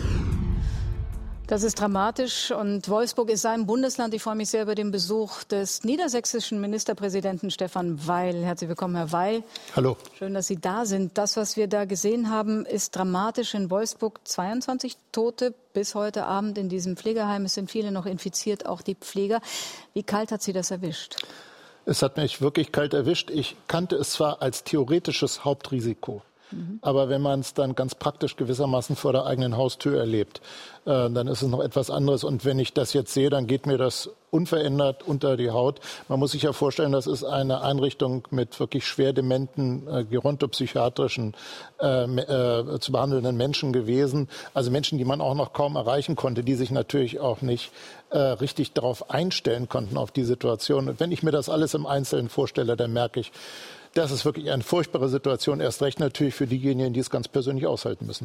Speaker 1: Das ist dramatisch und Wolfsburg ist ein Bundesland. Ich freue mich sehr über den Besuch des niedersächsischen Ministerpräsidenten Stefan Weil. Herzlich willkommen, Herr Weil.
Speaker 11: Hallo.
Speaker 1: Schön, dass Sie da sind. Das, was wir da gesehen haben, ist dramatisch in Wolfsburg. 22 Tote bis heute Abend in diesem Pflegeheim. Es sind viele noch infiziert, auch die Pfleger. Wie kalt hat Sie das erwischt?
Speaker 11: Es hat mich wirklich kalt erwischt. Ich kannte es zwar als theoretisches Hauptrisiko. Aber wenn man es dann ganz praktisch gewissermaßen vor der eigenen Haustür erlebt, dann ist es noch etwas anderes. Und wenn ich das jetzt sehe, dann geht mir das unverändert unter die Haut. Man muss sich ja vorstellen, das ist eine Einrichtung mit wirklich schwer dementen, gerontopsychiatrischen zu behandelnden Menschen gewesen. Also Menschen, die man auch noch kaum erreichen konnte, die sich natürlich auch nicht richtig darauf einstellen konnten, auf die Situation. Und wenn ich mir das alles im Einzelnen vorstelle, dann merke ich, das ist wirklich eine furchtbare Situation, erst recht natürlich für diejenigen, die es ganz persönlich aushalten müssen.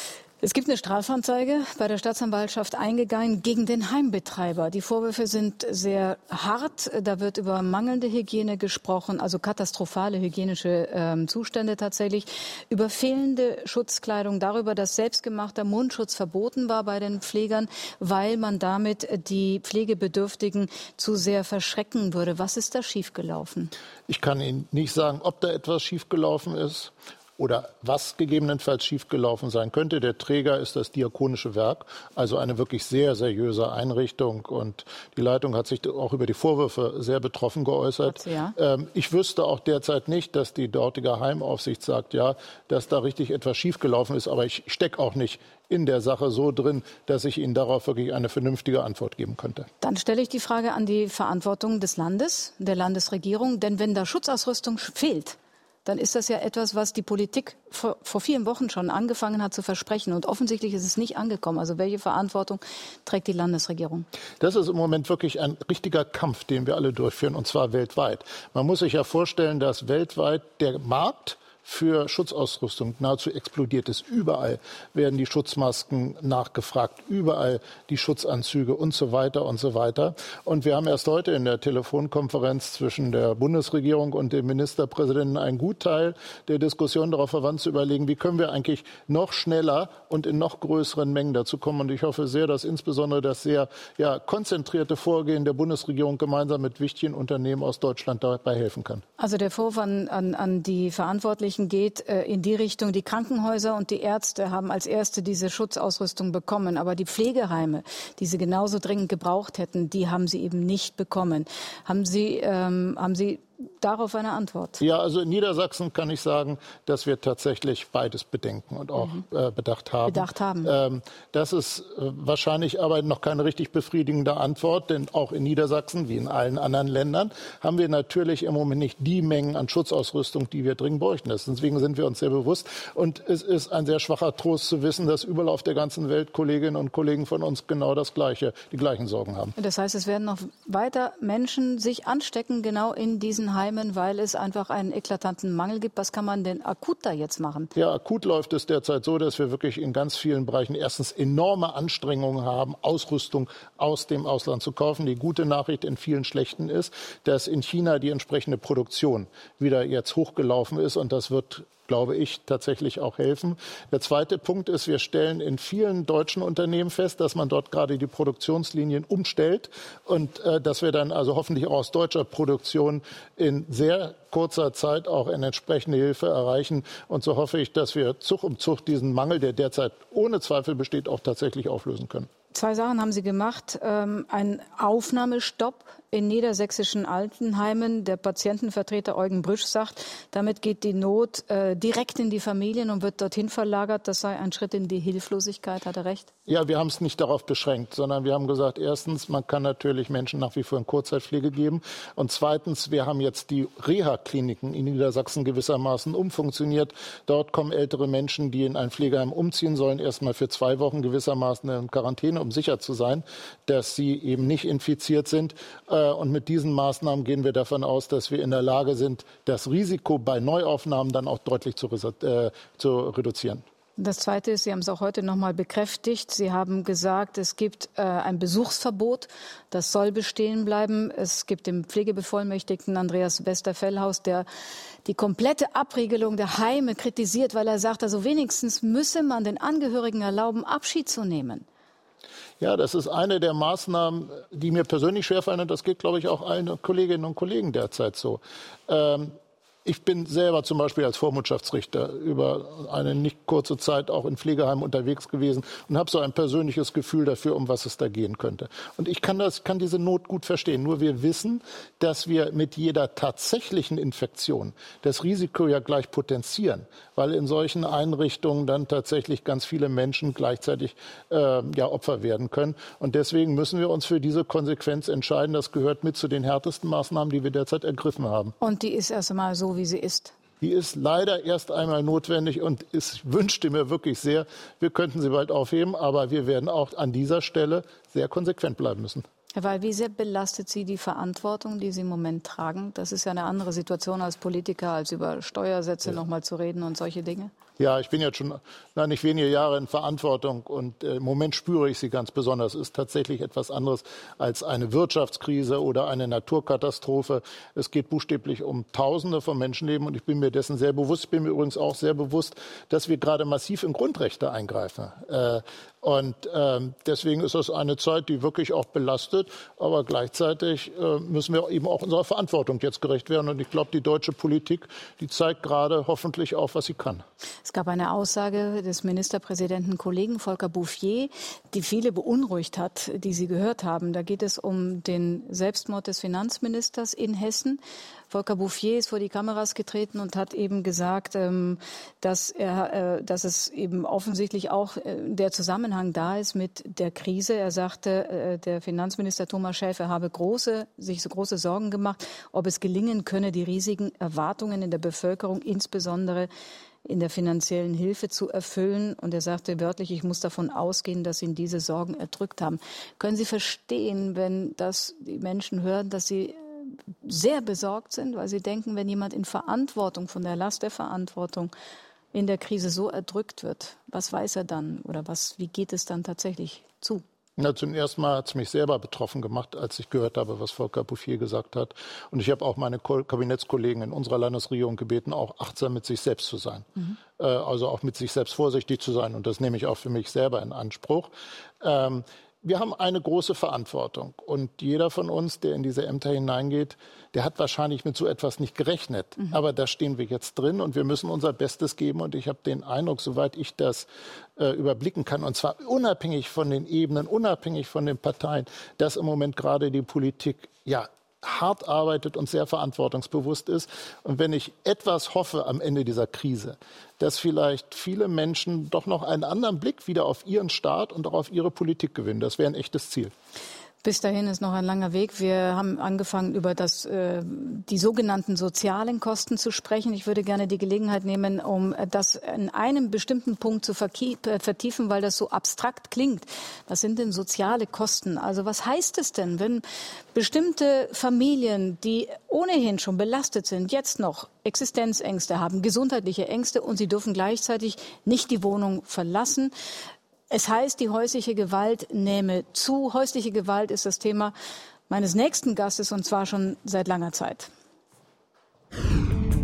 Speaker 1: Es gibt eine Strafanzeige bei der Staatsanwaltschaft eingegangen gegen den Heimbetreiber. Die Vorwürfe sind sehr hart. Da wird über mangelnde Hygiene gesprochen, also katastrophale hygienische Zustände tatsächlich, über fehlende Schutzkleidung, darüber, dass selbstgemachter Mundschutz verboten war bei den Pflegern, weil man damit die Pflegebedürftigen zu sehr verschrecken würde. Was ist da schiefgelaufen?
Speaker 11: Ich kann Ihnen nicht sagen, ob da etwas schiefgelaufen ist oder was gegebenenfalls schiefgelaufen sein könnte. Der Träger ist das Diakonische Werk, also eine wirklich sehr seriöse Einrichtung. Und die Leitung hat sich auch über die Vorwürfe sehr betroffen geäußert.
Speaker 1: Ja.
Speaker 11: Ich wüsste auch derzeit nicht, dass die dortige Heimaufsicht sagt, ja, dass da richtig etwas schiefgelaufen ist. Aber ich stecke auch nicht in der Sache so drin, dass ich Ihnen darauf wirklich eine vernünftige Antwort geben könnte.
Speaker 1: Dann stelle ich die Frage an die Verantwortung des Landes, der Landesregierung. Denn wenn da Schutzausrüstung fehlt, dann ist das ja etwas, was die Politik vor vielen Wochen schon angefangen hat zu versprechen. Und offensichtlich ist es nicht angekommen. Also welche Verantwortung trägt die Landesregierung?
Speaker 11: Das ist im Moment wirklich ein richtiger Kampf, den wir alle durchführen, und zwar weltweit. Man muss sich ja vorstellen, dass weltweit der Markt für Schutzausrüstung nahezu explodiert ist. Überall werden die Schutzmasken nachgefragt, überall die Schutzanzüge und so weiter und so weiter. Und wir haben erst heute in der Telefonkonferenz zwischen der Bundesregierung und dem Ministerpräsidenten einen Gutteil der Diskussion darauf verwandt zu überlegen, wie können wir eigentlich noch schneller und in noch größeren Mengen dazu kommen. Und ich hoffe sehr, dass insbesondere das sehr konzentrierte Vorgehen der Bundesregierung gemeinsam mit wichtigen Unternehmen aus Deutschland dabei helfen kann.
Speaker 1: Also der Vorwurf an die Verantwortlichen geht in die Richtung, die Krankenhäuser und die Ärzte haben als Erste diese Schutzausrüstung bekommen. Aber die Pflegeheime, die sie genauso dringend gebraucht hätten, die haben sie eben nicht bekommen. Haben Sie darauf eine Antwort?
Speaker 11: Ja, also in Niedersachsen kann ich sagen, dass wir tatsächlich beides bedenken und auch bedacht haben. Das ist wahrscheinlich aber noch keine richtig befriedigende Antwort, denn auch in Niedersachsen, wie in allen anderen Ländern, haben wir natürlich im Moment nicht die Mengen an Schutzausrüstung, die wir dringend bräuchten. Deswegen sind wir uns sehr bewusst. Und es ist ein sehr schwacher Trost zu wissen, dass überall auf der ganzen Welt Kolleginnen und Kollegen von uns genau die gleichen Sorgen haben.
Speaker 1: Das heißt, es werden noch weiter Menschen sich anstecken, genau in diesen Heimen, weil es einfach einen eklatanten Mangel gibt. Was kann man denn akut da jetzt machen?
Speaker 11: Ja, akut läuft es derzeit so, dass wir wirklich in ganz vielen Bereichen erstens enorme Anstrengungen haben, Ausrüstung aus dem Ausland zu kaufen. Die gute Nachricht in vielen schlechten ist, dass in China die entsprechende Produktion wieder jetzt hochgelaufen ist und das wird glaube ich, tatsächlich auch helfen. Der zweite Punkt ist, wir stellen in vielen deutschen Unternehmen fest, dass man dort gerade die Produktionslinien umstellt und dass wir dann also hoffentlich auch aus deutscher Produktion in sehr kurzer Zeit auch eine entsprechende Hilfe erreichen. Und so hoffe ich, dass wir Zug um Zug diesen Mangel, der derzeit ohne Zweifel besteht, auch tatsächlich auflösen können.
Speaker 1: 2 Sachen haben Sie gemacht. Ein Aufnahmestopp in niedersächsischen Altenheimen. Der Patientenvertreter Eugen Brüsch sagt, damit geht die Not direkt in die Familien und wird dorthin verlagert. Das sei ein Schritt in die Hilflosigkeit. Hat er recht?
Speaker 11: Ja, wir haben es nicht darauf beschränkt, sondern wir haben gesagt, erstens, man kann natürlich Menschen nach wie vor in Kurzzeitpflege geben. Und zweitens, wir haben jetzt die Reha-Kliniken in Niedersachsen gewissermaßen umfunktioniert. Dort kommen ältere Menschen, die in ein Pflegeheim umziehen sollen, erstmal für 2 Wochen gewissermaßen in Quarantäne, um sicher zu sein, dass sie eben nicht infiziert sind. Und mit diesen Maßnahmen gehen wir davon aus, dass wir in der Lage sind, das Risiko bei Neuaufnahmen dann auch deutlich zu reduzieren.
Speaker 1: Das Zweite ist, Sie haben es auch heute noch mal bekräftigt. Sie haben gesagt, es gibt ein Besuchsverbot. Das soll bestehen bleiben. Es gibt den Pflegebevollmächtigten Andreas Westerfellhaus, der die komplette Abriegelung der Heime kritisiert, weil er sagt, also wenigstens müsse man den Angehörigen erlauben, Abschied zu nehmen.
Speaker 11: Ja, das ist eine der Maßnahmen, die mir persönlich schwerfallen. Und das geht, glaube ich, auch allen Kolleginnen und Kollegen derzeit so. Ich bin selber zum Beispiel als Vormundschaftsrichter über eine nicht kurze Zeit auch in Pflegeheimen unterwegs gewesen und habe so ein persönliches Gefühl dafür, um was es da gehen könnte. Und ich kann diese Not gut verstehen. Nur wir wissen, dass wir mit jeder tatsächlichen Infektion das Risiko ja gleich potenzieren, weil in solchen Einrichtungen dann tatsächlich ganz viele Menschen gleichzeitig Opfer werden können. Und deswegen müssen wir uns für diese Konsequenz entscheiden. Das gehört mit zu den härtesten Maßnahmen, die wir derzeit ergriffen haben.
Speaker 1: Und die ist erst einmal so, wie sie ist.
Speaker 11: Die ist leider erst einmal notwendig und ich wünschte mir wirklich sehr, wir könnten sie bald aufheben, aber wir werden auch an dieser Stelle sehr konsequent bleiben müssen.
Speaker 1: Herr Weil, wie sehr belastet Sie die Verantwortung, die Sie im Moment tragen? Das ist ja eine andere Situation als Politiker, als über Steuersätze noch mal zu reden und solche Dinge.
Speaker 11: Ja, ich bin jetzt schon nicht wenige Jahre in Verantwortung und im Moment spüre ich sie ganz besonders. Es ist tatsächlich etwas anderes als eine Wirtschaftskrise oder eine Naturkatastrophe. Es geht buchstäblich um Tausende von Menschenleben und ich bin mir dessen sehr bewusst. Ich bin mir übrigens auch sehr bewusst, dass wir gerade massiv in Grundrechte eingreifen. Und deswegen ist das eine Zeit, die wirklich auch belastet. Aber gleichzeitig müssen wir eben auch unserer Verantwortung jetzt gerecht werden. Und ich glaube, die deutsche Politik, die zeigt gerade hoffentlich auch, was sie kann.
Speaker 1: Es gab eine Aussage des Ministerpräsidenten Kollegen Volker Bouffier, die viele beunruhigt hat, die Sie gehört haben. Da geht es um den Selbstmord des Finanzministers in Hessen. Volker Bouffier ist vor die Kameras getreten und hat eben gesagt, dass es eben offensichtlich auch der Zusammenhang da ist mit der Krise. Er sagte, der Finanzminister Thomas Schäfer habe sich so große Sorgen gemacht, ob es gelingen könne, die riesigen Erwartungen in der Bevölkerung, insbesondere in der finanziellen Hilfe, zu erfüllen. Und er sagte wörtlich, ich muss davon ausgehen, dass ihn diese Sorgen erdrückt haben. Können Sie verstehen, wenn das die Menschen hören, dass sie sehr besorgt sind, weil sie denken, wenn jemand in Verantwortung, von der Last der Verantwortung in der Krise so erdrückt wird, was weiß er dann oder wie geht es dann tatsächlich zu?
Speaker 11: Na, zum ersten Mal hat es mich selber betroffen gemacht, als ich gehört habe, was Volker Bouffier gesagt hat. Und ich habe auch meine Kabinettskollegen in unserer Landesregierung gebeten, auch achtsam mit sich selbst zu sein. Also auch mit sich selbst vorsichtig zu sein. Und das nehme ich auch für mich selber in Anspruch. Wir haben eine große Verantwortung. Und jeder von uns, der in diese Ämter hineingeht, der hat wahrscheinlich mit so etwas nicht gerechnet. Aber da stehen wir jetzt drin und wir müssen unser Bestes geben. Und ich habe den Eindruck, soweit ich das überblicken kann, und zwar unabhängig von den Ebenen, unabhängig von den Parteien, dass im Moment gerade die Politik hart arbeitet und sehr verantwortungsbewusst ist. Und wenn ich etwas hoffe am Ende dieser Krise, dass vielleicht viele Menschen doch noch einen anderen Blick wieder auf ihren Staat und auch auf ihre Politik gewinnen. Das wäre ein echtes Ziel.
Speaker 1: Bis dahin ist noch ein langer Weg. Wir haben angefangen, über die sogenannten sozialen Kosten zu sprechen. Ich würde gerne die Gelegenheit nehmen, um das in einem bestimmten Punkt zu vertiefen, weil das so abstrakt klingt. Was sind denn soziale Kosten? Also was heißt es denn, wenn bestimmte Familien, die ohnehin schon belastet sind, jetzt noch Existenzängste haben, gesundheitliche Ängste und sie dürfen gleichzeitig nicht die Wohnung verlassen? Es heißt, die häusliche Gewalt nähme zu. Häusliche Gewalt ist das Thema meines nächsten Gastes und zwar schon seit langer Zeit.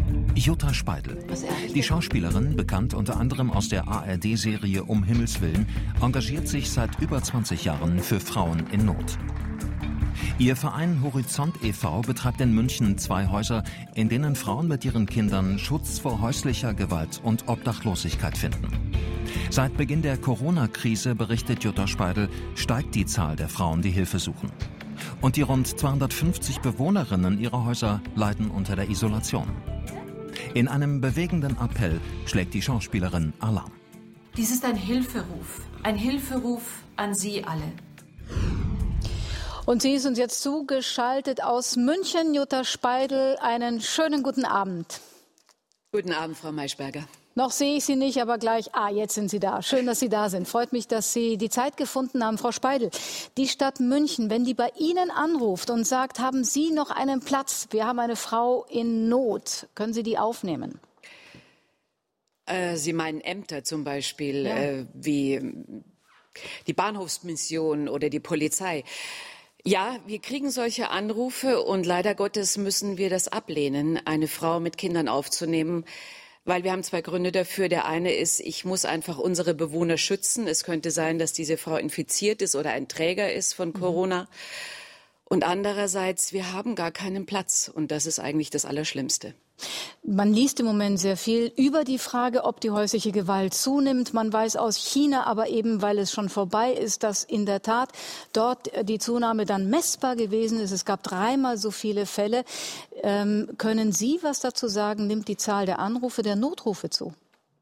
Speaker 3: Jutta Speidel. Die Schauspielerin, bekannt unter anderem aus der ARD-Serie Um Himmels Willen, engagiert sich seit über 20 Jahren für Frauen in Not. Ihr Verein Horizont e.V. betreibt in München 2 Häuser, in denen Frauen mit ihren Kindern Schutz vor häuslicher Gewalt und Obdachlosigkeit finden. Seit Beginn der Corona-Krise, berichtet Jutta Speidel, steigt die Zahl der Frauen, die Hilfe suchen. Und die rund 250 Bewohnerinnen ihrer Häuser leiden unter der Isolation. In einem bewegenden Appell schlägt die Schauspielerin Alarm.
Speaker 12: Dies ist ein Hilferuf an Sie alle.
Speaker 1: Und sie ist uns jetzt zugeschaltet aus München. Jutta Speidel, einen schönen guten Abend.
Speaker 12: Guten Abend, Frau Maischberger.
Speaker 1: Noch sehe ich Sie nicht, aber gleich, jetzt sind Sie da. Schön, dass Sie da sind. Freut mich, dass Sie die Zeit gefunden haben. Frau Speidel, die Stadt München, wenn die bei Ihnen anruft und sagt, haben Sie noch einen Platz? Wir haben eine Frau in Not. Können Sie die aufnehmen?
Speaker 12: Sie meinen Ämter zum Beispiel, wie die Bahnhofsmission oder die Polizei. Ja, wir kriegen solche Anrufe und leider Gottes müssen wir das ablehnen, eine Frau mit Kindern aufzunehmen, weil wir haben 2 Gründe dafür. Der eine ist, ich muss einfach unsere Bewohner schützen. Es könnte sein, dass diese Frau infiziert ist oder ein Träger ist von Corona. Und andererseits, wir haben gar keinen Platz und das ist eigentlich das Allerschlimmste.
Speaker 1: Man liest im Moment sehr viel über die Frage, ob die häusliche Gewalt zunimmt. Man weiß aus China, aber eben, weil es schon vorbei ist, dass in der Tat dort die Zunahme dann messbar gewesen ist. Es gab 3-mal so viele Fälle. Können Sie was dazu sagen? Nimmt die Zahl der Anrufe, der Notrufe zu?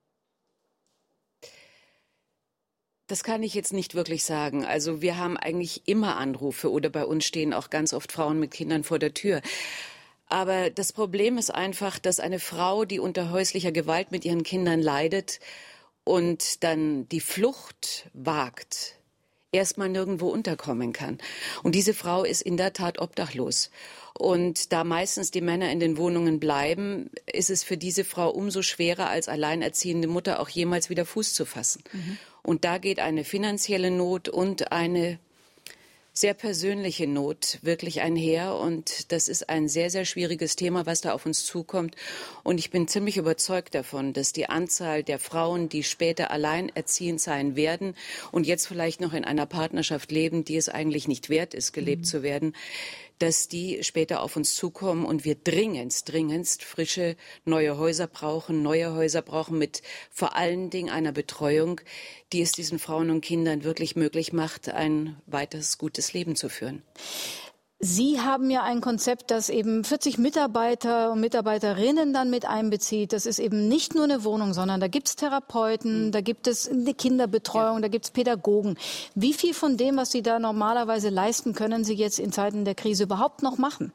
Speaker 12: Das kann ich jetzt nicht wirklich sagen. Also wir haben eigentlich immer Anrufe oder bei uns stehen auch ganz oft Frauen mit Kindern vor der Tür. Aber das Problem ist einfach, dass eine Frau, die unter häuslicher Gewalt mit ihren Kindern leidet und dann die Flucht wagt, erstmal nirgendwo unterkommen kann. Und diese Frau ist in der Tat obdachlos. Und da meistens die Männer in den Wohnungen bleiben, ist es für diese Frau umso schwerer, als alleinerziehende Mutter auch jemals wieder Fuß zu fassen. Und da geht eine finanzielle Not und eine sehr persönliche Not wirklich einher. Und das ist ein sehr, sehr schwieriges Thema, was da auf uns zukommt. Und ich bin ziemlich überzeugt davon, dass die Anzahl der Frauen, die später alleinerziehend sein werden und jetzt vielleicht noch in einer Partnerschaft leben, die es eigentlich nicht wert ist, gelebt zu werden, dass die später auf uns zukommen und wir dringendst frische neue Häuser brauchen mit vor allen Dingen einer Betreuung, die es diesen Frauen und Kindern wirklich möglich macht, ein weiteres gutes Leben zu führen.
Speaker 1: Sie haben ja ein Konzept, das eben 40 Mitarbeiter und Mitarbeiterinnen dann mit einbezieht. Das ist eben nicht nur eine Wohnung, sondern da gibt es Therapeuten, da gibt es eine Kinderbetreuung, da gibt es Pädagogen. Wie viel von dem, was Sie da normalerweise leisten, können Sie jetzt in Zeiten der Krise überhaupt noch machen?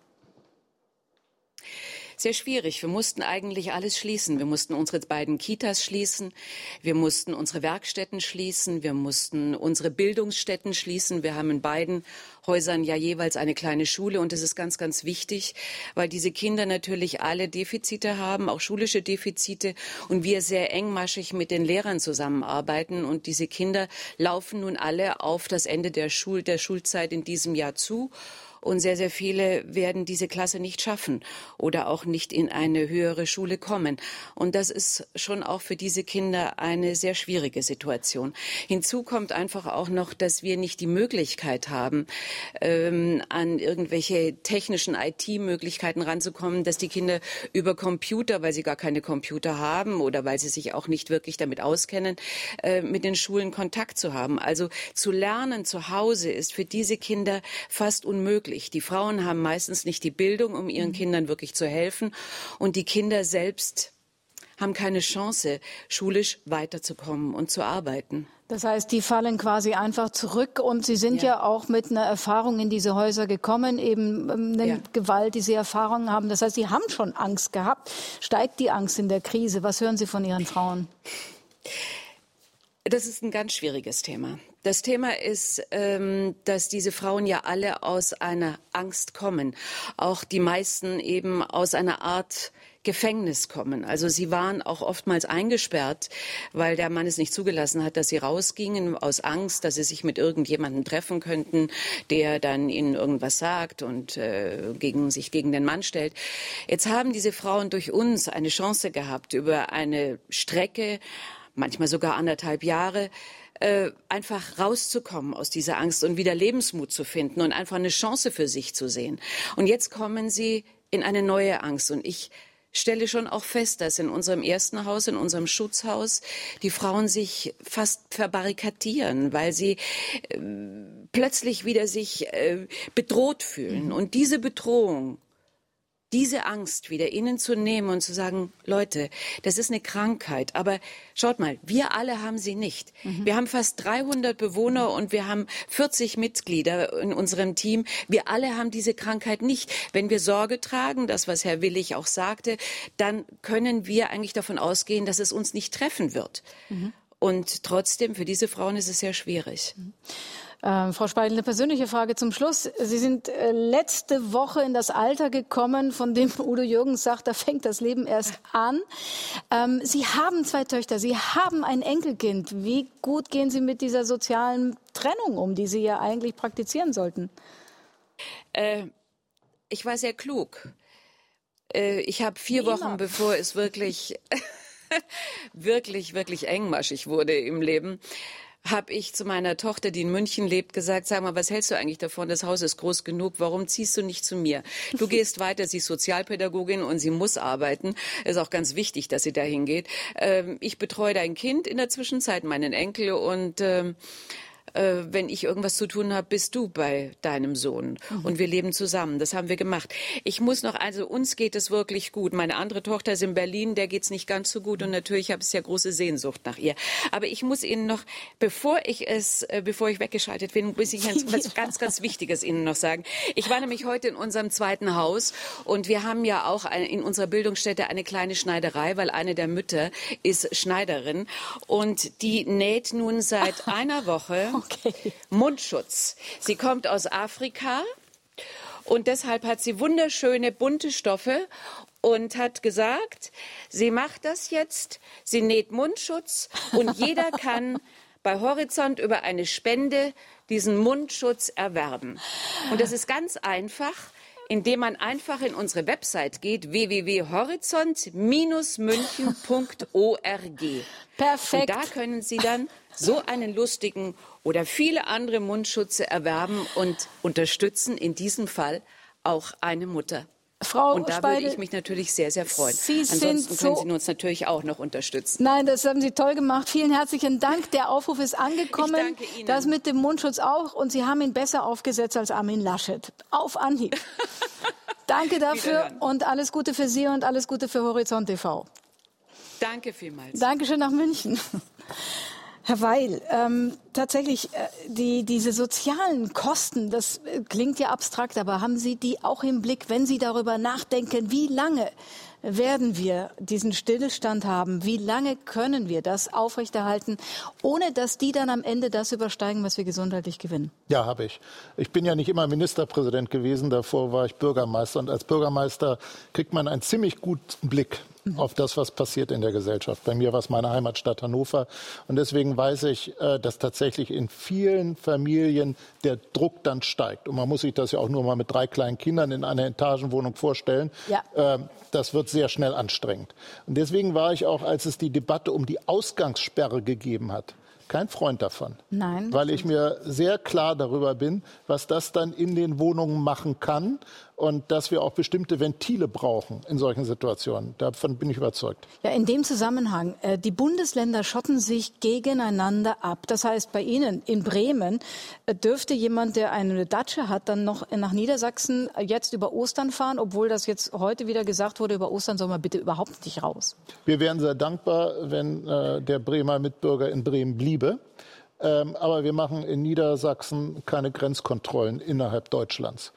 Speaker 12: Sehr schwierig. Wir mussten eigentlich alles schließen. Wir mussten unsere beiden Kitas schließen. Wir mussten unsere Werkstätten schließen. Wir mussten unsere Bildungsstätten schließen. Wir haben in beiden Häusern ja jeweils eine kleine Schule. Und das ist ganz, ganz wichtig, weil diese Kinder natürlich alle Defizite haben, auch schulische Defizite. Und wir sehr engmaschig mit den Lehrern zusammenarbeiten. Und diese Kinder laufen nun alle auf das Ende der Schulzeit in diesem Jahr zu. Und sehr, sehr viele werden diese Klasse nicht schaffen oder auch nicht in eine höhere Schule kommen. Und das ist schon auch für diese Kinder eine sehr schwierige Situation. Hinzu kommt einfach auch noch, dass wir nicht die Möglichkeit haben, an irgendwelche technischen IT-Möglichkeiten ranzukommen, dass die Kinder über Computer, weil sie gar keine Computer haben oder weil sie sich auch nicht wirklich damit auskennen, mit den Schulen Kontakt zu haben. Also zu lernen zu Hause ist für diese Kinder fast unmöglich. Die Frauen haben meistens nicht die Bildung, um ihren Kindern wirklich zu helfen. Und die Kinder selbst haben keine Chance, schulisch weiterzukommen und zu arbeiten.
Speaker 1: Das heißt, die fallen quasi einfach zurück. Und Sie sind ja auch mit einer Erfahrung in diese Häuser gekommen, eben eine Gewalt, die Sie Erfahrungen haben. Das heißt, Sie haben schon Angst gehabt. Steigt die Angst in der Krise? Was hören Sie von Ihren Frauen?
Speaker 12: Das ist ein ganz schwieriges Thema. Das Thema ist, dass diese Frauen ja alle aus einer Angst kommen. Auch die meisten eben aus einer Art Gefängnis kommen. Also sie waren auch oftmals eingesperrt, weil der Mann es nicht zugelassen hat, dass sie rausgingen, aus Angst, dass sie sich mit irgendjemandem treffen könnten, der dann ihnen irgendwas sagt und sich gegen den Mann stellt. Jetzt haben diese Frauen durch uns eine Chance gehabt, über eine Strecke, manchmal sogar 1,5 Jahre, einfach rauszukommen aus dieser Angst und wieder Lebensmut zu finden und einfach eine Chance für sich zu sehen. Und jetzt kommen sie in eine neue Angst. Und ich stelle schon auch fest, dass in unserem ersten Haus, in unserem Schutzhaus, die Frauen sich fast verbarrikadieren, weil sie plötzlich wieder sich bedroht fühlen. Und diese Bedrohung, diese Angst wieder ihnen zu nehmen und zu sagen, Leute, das ist eine Krankheit, aber schaut mal, wir alle haben sie nicht. Wir haben fast 300 Bewohner und wir haben 40 Mitglieder in unserem Team. Wir alle haben diese Krankheit nicht. Wenn wir Sorge tragen, das, was Herr Willig auch sagte, dann können wir eigentlich davon ausgehen, dass es uns nicht treffen wird. Und trotzdem, für diese Frauen ist es sehr schwierig.
Speaker 1: Frau Speidel, eine persönliche Frage zum Schluss. Sie sind letzte Woche in das Alter gekommen, von dem Udo Jürgens sagt, da fängt das Leben erst an. Sie haben 2 Töchter, Sie haben ein Enkelkind. Wie gut gehen Sie mit dieser sozialen Trennung um, die Sie ja eigentlich praktizieren sollten?
Speaker 12: Ich war sehr klug. Ich habe 4 Wochen, bevor es wirklich, wirklich engmaschig wurde im Leben, habe ich zu meiner Tochter, die in München lebt, gesagt, sag mal, was hältst du eigentlich davon? Das Haus ist groß genug, warum ziehst du nicht zu mir? Du gehst weiter, sie ist Sozialpädagogin und sie muss arbeiten. Ist auch ganz wichtig, dass sie dahin geht. Ich betreue dein Kind in der Zwischenzeit, meinen Enkel, und wenn ich irgendwas zu tun habe, bist du bei deinem Sohn. Und wir leben zusammen. Das haben wir gemacht. Ich muss noch, also uns geht es wirklich gut. Meine andere Tochter ist in Berlin, der geht es nicht ganz so gut. Und natürlich habe ich ja große Sehnsucht nach ihr. Aber ich muss Ihnen noch, bevor ich weggeschaltet bin, muss ich was ganz Wichtiges Ihnen noch sagen. Ich war nämlich heute in unserem zweiten Haus und wir haben ja auch in unserer Bildungsstätte eine kleine Schneiderei, weil eine der Mütter ist Schneiderin und die näht nun seit einer Woche Mundschutz. Sie kommt aus Afrika und deshalb hat sie wunderschöne bunte Stoffe und hat gesagt, sie macht das jetzt, sie näht Mundschutz und jeder kann bei Horizont über eine Spende diesen Mundschutz erwerben. Und das ist ganz einfach, indem man einfach in unsere Website geht, www.horizont-münchen.org.
Speaker 1: Perfekt.
Speaker 12: Und da können Sie dann so einen lustigen oder viele andere Mundschutze erwerben und unterstützen, in diesem Fall auch eine Mutter.
Speaker 1: Frau
Speaker 12: und da
Speaker 1: Speidel,
Speaker 12: würde ich mich natürlich sehr, sehr freuen.
Speaker 1: Ansonsten
Speaker 12: können Sie uns natürlich auch noch unterstützen.
Speaker 1: Nein, das haben Sie toll gemacht. Vielen herzlichen Dank. Der Aufruf ist angekommen.
Speaker 12: Ich danke Ihnen.
Speaker 1: Das mit dem Mundschutz auch. Und Sie haben ihn besser aufgesetzt als Armin Laschet. Auf Anhieb. Danke dafür und alles Gute für Sie und alles Gute für Horizont TV.
Speaker 12: Danke vielmals.
Speaker 1: Dankeschön nach München. Herr Weil, tatsächlich, diese sozialen Kosten, das klingt ja abstrakt, aber haben Sie die auch im Blick, wenn Sie darüber nachdenken, wie lange werden wir diesen Stillstand haben? Wie lange können wir das aufrechterhalten, ohne dass die dann am Ende das übersteigen, was wir gesundheitlich gewinnen?
Speaker 11: Ja, habe ich. Ich bin ja nicht immer Ministerpräsident gewesen, davor war ich Bürgermeister. Und als Bürgermeister kriegt man einen ziemlich guten Blick auf das, was passiert in der Gesellschaft. Bei mir war es meine Heimatstadt Hannover. Und deswegen weiß ich, dass tatsächlich in vielen Familien der Druck dann steigt. Und man muss sich das ja auch nur mal mit 3 kleinen Kindern in einer Etagenwohnung vorstellen. Ja. Das wird sehr schnell anstrengend. Und deswegen war ich auch, als es die Debatte um die Ausgangssperre gegeben hat, kein Freund davon.
Speaker 1: Nein.
Speaker 11: Weil ich mir sehr klar darüber bin, was das dann in den Wohnungen machen kann und dass wir auch bestimmte Ventile brauchen in solchen Situationen. Davon bin ich überzeugt.
Speaker 1: Ja, in dem Zusammenhang, die Bundesländer schotten sich gegeneinander ab. Das heißt, bei Ihnen in Bremen dürfte jemand, der eine Datsche hat, dann noch nach Niedersachsen jetzt über Ostern fahren, obwohl das jetzt heute wieder gesagt wurde, über Ostern soll man bitte überhaupt nicht raus.
Speaker 11: Wir wären sehr dankbar, wenn der Bremer Mitbürger in Bremen bliebe. Aber wir machen in Niedersachsen keine Grenzkontrollen innerhalb Deutschlands.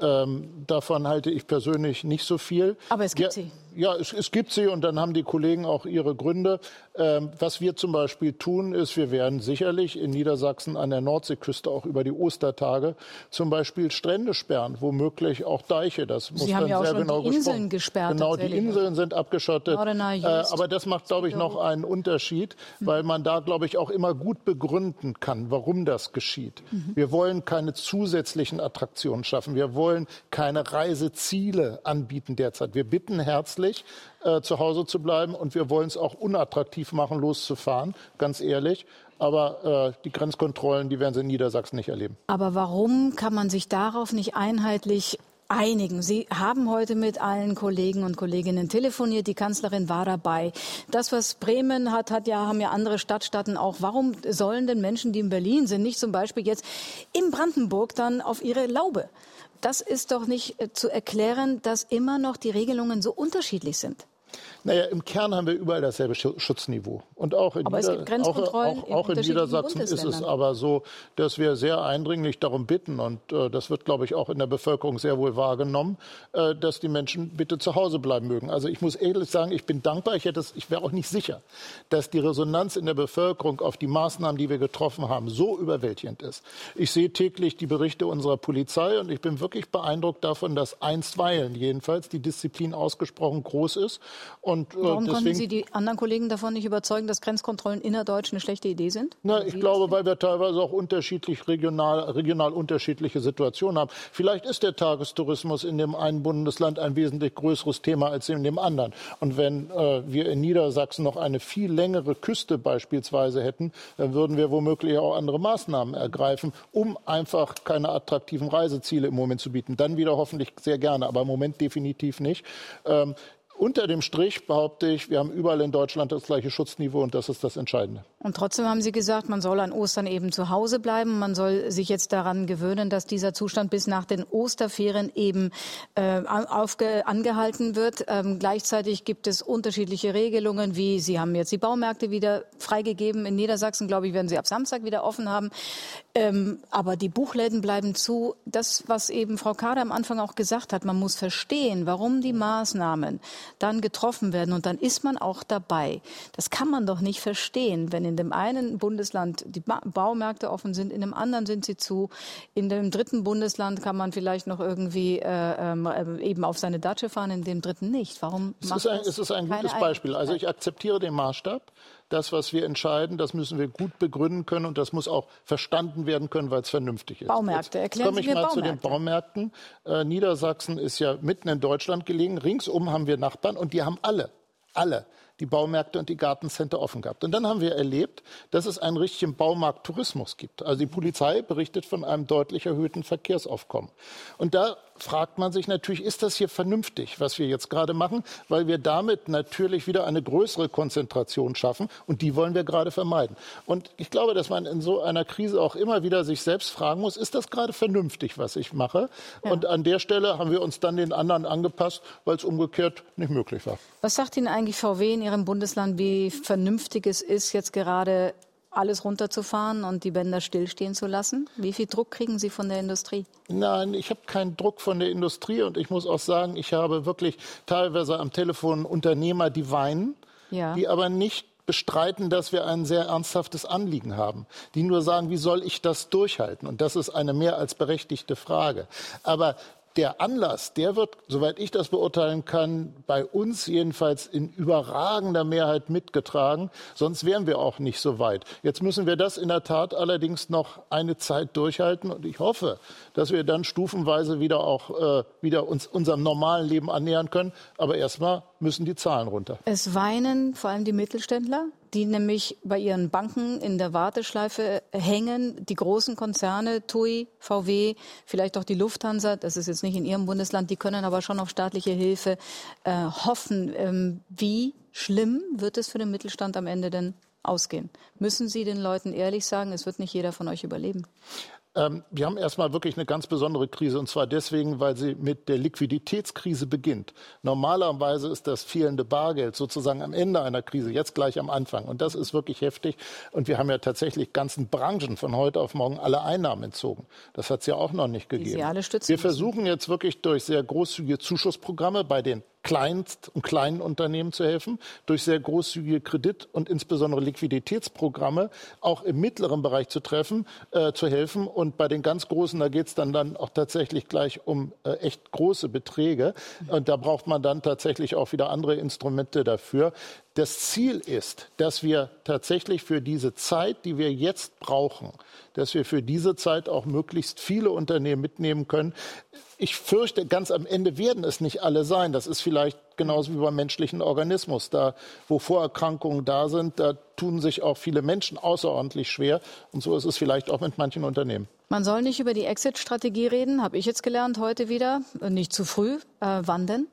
Speaker 11: Davon halte ich persönlich nicht so viel.
Speaker 1: Aber es gibt sie.
Speaker 11: Ja, es gibt sie und dann haben die Kollegen auch ihre Gründe. Was wir zum Beispiel tun, ist, wir werden sicherlich in Niedersachsen an der Nordseeküste auch über die Ostertage zum Beispiel Strände sperren, womöglich auch Deiche. Das muss
Speaker 1: Sie haben
Speaker 11: dann
Speaker 1: ja auch
Speaker 11: sehr
Speaker 1: schon
Speaker 11: genau
Speaker 1: die Inseln
Speaker 11: gesprochen.
Speaker 1: gesperrt.
Speaker 11: Genau, die Inseln sind abgeschottet. Aber das macht, glaube ich, noch einen Unterschied, weil man da, glaube ich, auch immer gut begründen kann, warum das geschieht. Wir wollen keine zusätzlichen Attraktionen schaffen. Wir wollen keine Reiseziele anbieten derzeit. Wir bitten herzlich, zu Hause zu bleiben und wir wollen es auch unattraktiv machen, loszufahren, ganz ehrlich. Aber die Grenzkontrollen, die werden Sie in Niedersachsen nicht erleben.
Speaker 1: Aber warum kann man sich darauf nicht einheitlich einigen? Sie haben heute mit allen Kollegen und Kolleginnen telefoniert. Die Kanzlerin war dabei. Das, was Bremen haben ja andere Stadtstaaten auch. Warum sollen denn Menschen, die in Berlin sind, nicht zum Beispiel jetzt in Brandenburg dann auf ihre Laube? Das ist doch nicht zu erklären, dass immer noch die Regelungen so unterschiedlich sind.
Speaker 11: Naja, im Kern haben wir überall dasselbe Schutzniveau. Und auch in,
Speaker 1: es gibt Grenzkontrollen
Speaker 11: auch in Niedersachsen ist es aber so, dass wir sehr eindringlich darum bitten, und das wird, glaube ich, auch in der Bevölkerung sehr wohl wahrgenommen, dass die Menschen bitte zu Hause bleiben mögen. Also ich muss ehrlich sagen, ich bin dankbar, ich wäre auch nicht sicher, dass die Resonanz in der Bevölkerung auf die Maßnahmen, die wir getroffen haben, so überwältigend ist. Ich sehe täglich die Berichte unserer Polizei und ich bin wirklich beeindruckt davon, dass einstweilen jedenfalls die Disziplin ausgesprochen groß ist. Und,
Speaker 1: warum konnten Sie die anderen Kollegen davon nicht überzeugen, dass Grenzkontrollen innerdeutsch eine schlechte Idee sind?
Speaker 11: Ich glaube, weil wir teilweise auch regional unterschiedliche Situationen haben. Vielleicht ist der Tagestourismus in dem einen Bundesland ein wesentlich größeres Thema als in dem anderen. Und wenn wir in Niedersachsen noch eine viel längere Küste beispielsweise hätten, dann würden wir womöglich auch andere Maßnahmen ergreifen, um einfach keine attraktiven Reiseziele im Moment zu bieten. Dann wieder hoffentlich sehr gerne, aber im Moment definitiv nicht. Unter dem Strich behaupte ich, wir haben überall in Deutschland das gleiche Schutzniveau und das ist das Entscheidende.
Speaker 1: Und trotzdem haben Sie gesagt, man soll an Ostern eben zu Hause bleiben. Man soll sich jetzt daran gewöhnen, dass dieser Zustand bis nach den Osterferien eben angehalten wird. Gleichzeitig gibt es unterschiedliche Regelungen, wie Sie haben jetzt die Baumärkte wieder freigegeben. In Niedersachsen, glaube ich, werden sie ab Samstag wieder offen haben. Aber die Buchläden bleiben zu. Das, was eben Frau Kader am Anfang auch gesagt hat, man muss verstehen, warum die Maßnahmen dann getroffen werden und dann ist man auch dabei. Das kann man doch nicht verstehen, wenn in dem einen Bundesland die Baumärkte offen sind, in dem anderen sind sie zu, in dem dritten Bundesland kann man vielleicht noch irgendwie eben auf seine Datsche fahren, in dem dritten nicht. Warum macht das?
Speaker 11: Es ist ein gutes Beispiel. Also ich akzeptiere den Maßstab. Das, was wir entscheiden, das müssen wir gut begründen können und das muss auch verstanden werden können, weil es vernünftig ist.
Speaker 1: Baumärkte, erklären Sie mir
Speaker 11: Baumärkte. Zu den Baumärkten. Niedersachsen ist ja mitten in Deutschland gelegen. Ringsum haben wir Nachbarn und die haben alle die Baumärkte und die Gartencenter offen gehabt. Und dann haben wir erlebt, dass es einen richtigen Baumarkttourismus gibt. Also die Polizei berichtet von einem deutlich erhöhten Verkehrsaufkommen. Und da fragt man sich natürlich, ist das hier vernünftig, was wir jetzt gerade machen? Weil wir damit natürlich wieder eine größere Konzentration schaffen und die wollen wir gerade vermeiden. Und ich glaube, dass man in so einer Krise auch immer wieder sich selbst fragen muss, ist das gerade vernünftig, was ich mache? Ja. Und an der Stelle haben wir uns dann den anderen angepasst, weil es umgekehrt nicht möglich war.
Speaker 1: Was sagt Ihnen eigentlich VW in Ihrem Bundesland, wie vernünftig es ist, jetzt gerade alles runterzufahren und die Bänder stillstehen zu lassen? Wie viel Druck kriegen Sie von der Industrie?
Speaker 11: Nein, ich habe keinen Druck von der Industrie und ich muss auch sagen, ich habe wirklich teilweise am Telefon Unternehmer, die weinen, die aber nicht bestreiten, dass wir ein sehr ernsthaftes Anliegen haben. Die nur sagen, wie soll ich das durchhalten? Und das ist eine mehr als berechtigte Frage. Aber der Anlass, der wird, soweit ich das beurteilen kann, bei uns jedenfalls in überragender Mehrheit mitgetragen. Sonst wären wir auch nicht so weit. Jetzt müssen wir das in der Tat allerdings noch eine Zeit durchhalten. Und ich hoffe, dass wir dann stufenweise wieder uns unserem normalen Leben annähern können. Aber erstmal müssen die Zahlen runter.
Speaker 1: Es weinen vor allem die Mittelständler, die nämlich bei ihren Banken in der Warteschleife hängen. Die großen Konzerne, TUI, VW, vielleicht auch die Lufthansa, das ist jetzt nicht in ihrem Bundesland, die können aber schon auf staatliche Hilfe hoffen. Wie schlimm wird es für den Mittelstand am Ende denn ausgehen? Müssen Sie den Leuten ehrlich sagen, es wird nicht jeder von euch überleben?
Speaker 11: Wir haben erstmal wirklich eine ganz besondere Krise, und zwar deswegen, weil sie mit der Liquiditätskrise beginnt. Normalerweise ist das fehlende Bargeld sozusagen am Ende einer Krise, jetzt gleich am Anfang. Und das ist wirklich heftig. Und wir haben ja tatsächlich ganzen Branchen von heute auf morgen alle Einnahmen entzogen. Das hat es ja auch noch nicht gegeben.
Speaker 1: Die sie alle stützen
Speaker 11: Wir versuchen jetzt wirklich durch sehr großzügige Zuschussprogramme bei den Kleinst- und kleinen Unternehmen zu helfen, durch sehr großzügige Kredit- und insbesondere Liquiditätsprogramme auch im mittleren Bereich zu helfen. Und bei den ganz Großen, da geht es dann auch tatsächlich gleich um echt große Beträge. Und da braucht man dann tatsächlich auch wieder andere Instrumente dafür. Das Ziel ist, dass wir tatsächlich für diese Zeit, die wir jetzt brauchen, dass wir für diese Zeit auch möglichst viele Unternehmen mitnehmen können. Ich fürchte, ganz am Ende werden es nicht alle sein. Das ist vielleicht genauso wie beim menschlichen Organismus. Da, wo Vorerkrankungen da sind, da tun sich auch viele Menschen außerordentlich schwer. Und so ist es vielleicht auch mit manchen Unternehmen.
Speaker 1: Man soll nicht über die Exit-Strategie reden, habe ich jetzt gelernt heute wieder. Nicht zu früh. Wann denn?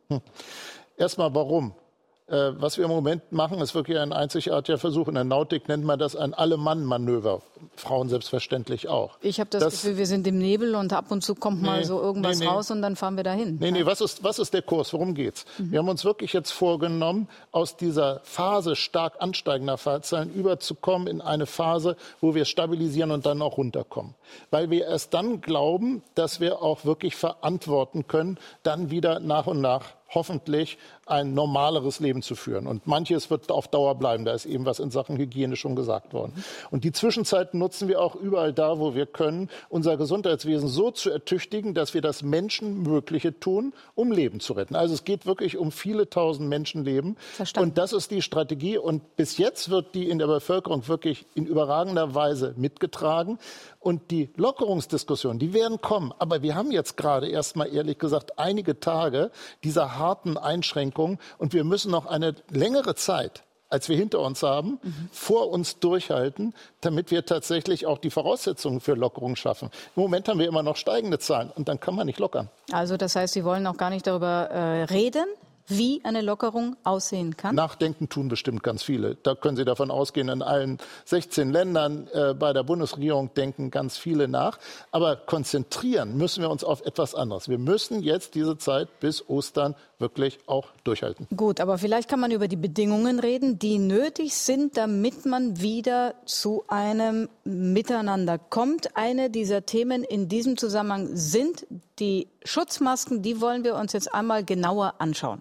Speaker 11: Erstmal, warum? Was wir im Moment machen, ist wirklich ein einzigartiger Versuch. In der Nautik nennt man das ein Alle-Mann-Manöver. Frauen selbstverständlich auch.
Speaker 1: Ich habe das Gefühl, wir sind im Nebel und ab und zu kommt mal so irgendwas raus und dann fahren wir dahin.
Speaker 11: Was ist der Kurs? Worum geht's? Wir haben uns wirklich jetzt vorgenommen, aus dieser Phase stark ansteigender Fallzahlen überzukommen in eine Phase, wo wir stabilisieren und dann auch runterkommen. Weil wir erst dann glauben, dass wir auch wirklich verantworten können, dann wieder nach und nach hoffentlich ein normaleres Leben zu führen. Und manches wird auf Dauer bleiben. Da ist eben was in Sachen Hygiene schon gesagt worden. Und die Zwischenzeit nutzen wir auch überall da, wo wir können, unser Gesundheitswesen so zu ertüchtigen, dass wir das Menschenmögliche tun, um Leben zu retten. Also es geht wirklich um viele tausend Menschenleben.
Speaker 1: Verstanden.
Speaker 11: Und das ist die Strategie. Und bis jetzt wird die in der Bevölkerung wirklich in überragender Weise mitgetragen. Und die Lockerungsdiskussionen, die werden kommen. Aber wir haben jetzt gerade erst mal ehrlich gesagt einige Tage dieser harten Einschränkungen. Und wir müssen noch eine längere Zeit, als wir hinter uns haben, vor uns durchhalten, damit wir tatsächlich auch die Voraussetzungen für Lockerung schaffen. Im Moment haben wir immer noch steigende Zahlen und dann kann man nicht lockern.
Speaker 1: Also das heißt, Sie wollen auch gar nicht darüber reden, wie eine Lockerung aussehen kann?
Speaker 11: Nachdenken tun bestimmt ganz viele. Da können Sie davon ausgehen, in allen 16 Ländern bei der Bundesregierung denken ganz viele nach. Aber konzentrieren müssen wir uns auf etwas anderes. Wir müssen jetzt diese Zeit bis Ostern wirklich auch durchhalten.
Speaker 1: Gut, aber vielleicht kann man über die Bedingungen reden, die nötig sind, damit man wieder zu einem Miteinander kommt. Eine dieser Themen in diesem Zusammenhang sind die Schutzmasken. Die wollen wir uns jetzt einmal genauer anschauen.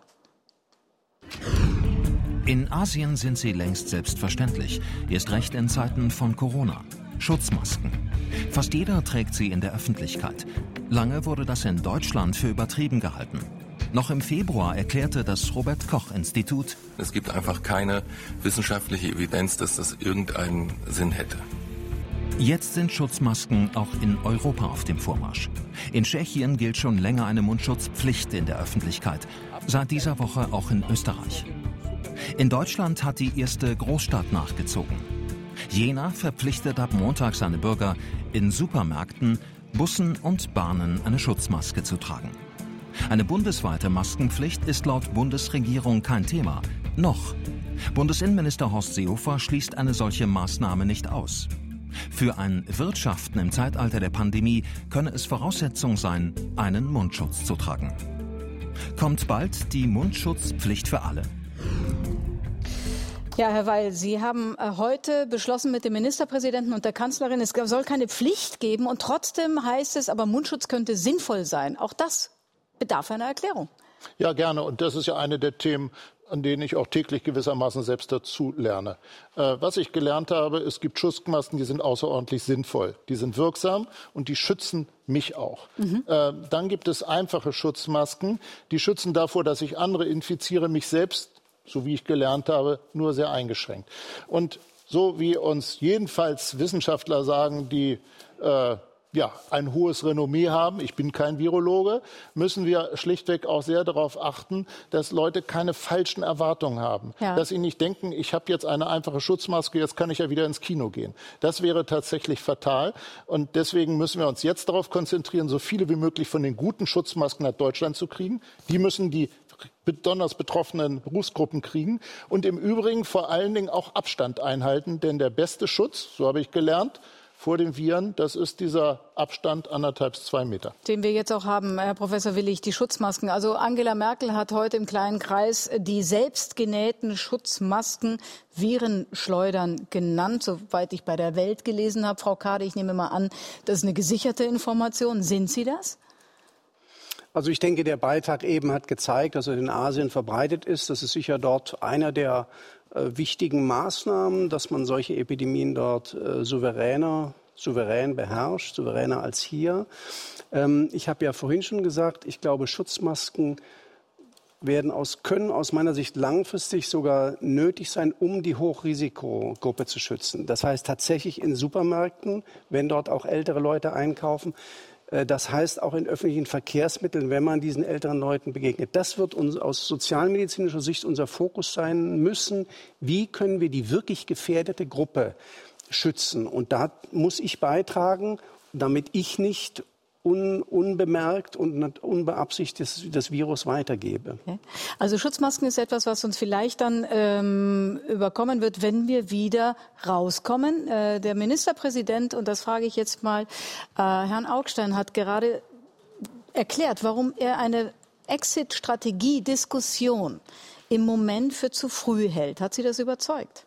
Speaker 3: In Asien sind sie längst selbstverständlich, erst recht in Zeiten von Corona. Schutzmasken. Fast jeder trägt sie in der Öffentlichkeit. Lange wurde das in Deutschland für übertrieben gehalten. Noch im Februar erklärte das Robert-Koch-Institut:
Speaker 13: Es gibt einfach keine wissenschaftliche Evidenz, dass das irgendeinen Sinn hätte.
Speaker 3: Jetzt sind Schutzmasken auch in Europa auf dem Vormarsch. In Tschechien gilt schon länger eine Mundschutzpflicht in der Öffentlichkeit. Seit dieser Woche auch in Österreich. In Deutschland hat die erste Großstadt nachgezogen. Jena verpflichtet ab Montag seine Bürger, in Supermärkten, Bussen und Bahnen eine Schutzmaske zu tragen. Eine bundesweite Maskenpflicht ist laut Bundesregierung kein Thema. Noch. Bundesinnenminister Horst Seehofer schließt eine solche Maßnahme nicht aus. Für ein Wirtschaften im Zeitalter der Pandemie könne es Voraussetzung sein, einen Mundschutz zu tragen. Kommt bald die Mundschutzpflicht für alle?
Speaker 1: Ja, Herr Weil, Sie haben heute beschlossen mit dem Ministerpräsidenten und der Kanzlerin, es soll keine Pflicht geben und trotzdem heißt es, aber Mundschutz könnte sinnvoll sein. Auch das bedarf einer Erklärung.
Speaker 11: Ja, gerne. Und das ist ja eine der Themen, an denen ich auch täglich gewissermaßen selbst dazu lerne. Was ich gelernt habe, es gibt Schutzmasken, die sind außerordentlich sinnvoll. Die sind wirksam und die schützen mich auch. Dann gibt es einfache Schutzmasken, die schützen davor, dass ich andere infiziere, mich selbst, so wie ich gelernt habe, nur sehr eingeschränkt. Und so wie uns jedenfalls Wissenschaftler sagen, die ein hohes Renommee haben, ich bin kein Virologe, müssen wir schlichtweg auch sehr darauf achten, dass Leute keine falschen Erwartungen haben. Ja. Dass sie nicht denken, ich habe jetzt eine einfache Schutzmaske, jetzt kann ich ja wieder ins Kino gehen. Das wäre tatsächlich fatal. Und deswegen müssen wir uns jetzt darauf konzentrieren, so viele wie möglich von den guten Schutzmasken nach Deutschland zu kriegen. Die müssen die besonders betroffenen Berufsgruppen kriegen. Und im Übrigen vor allen Dingen auch Abstand einhalten. Denn der beste Schutz, so habe ich gelernt, vor den Viren, das ist dieser Abstand 1,5 bis 2 Meter.
Speaker 1: Den wir jetzt auch haben, Herr Professor Willig, die Schutzmasken. Also Angela Merkel hat heute im kleinen Kreis die selbstgenähten Schutzmasken Virenschleudern genannt, soweit ich bei der Welt gelesen habe. Frau Kade, ich nehme mal an, das ist eine gesicherte Information. Sind Sie das?
Speaker 8: Also ich denke, der Beitrag eben hat gezeigt, dass er in Asien verbreitet ist. Das ist sicher dort einer der wichtigen Maßnahmen, dass man solche Epidemien dort souverän beherrscht, souveräner als hier. Ich habe ja vorhin schon gesagt, ich glaube, Schutzmasken können aus meiner Sicht langfristig sogar nötig sein, um die Hochrisikogruppe zu schützen. Das heißt tatsächlich in Supermärkten, wenn dort auch ältere Leute einkaufen. Das heißt auch in öffentlichen Verkehrsmitteln, wenn man diesen älteren Leuten begegnet. Das wird uns aus sozialmedizinischer Sicht unser Fokus sein müssen. Wie können wir die wirklich gefährdete Gruppe schützen? Und da muss ich beitragen, damit ich nicht unbemerkt und unbeabsichtigt das Virus weitergebe. Okay.
Speaker 1: Also Schutzmasken ist etwas, was uns vielleicht dann überkommen wird, wenn wir wieder rauskommen. Der Ministerpräsident, und das frage ich jetzt mal Herrn Augstein, hat gerade erklärt, warum er eine Exit-Strategie-Diskussion im Moment für zu früh hält. Hat Sie das überzeugt?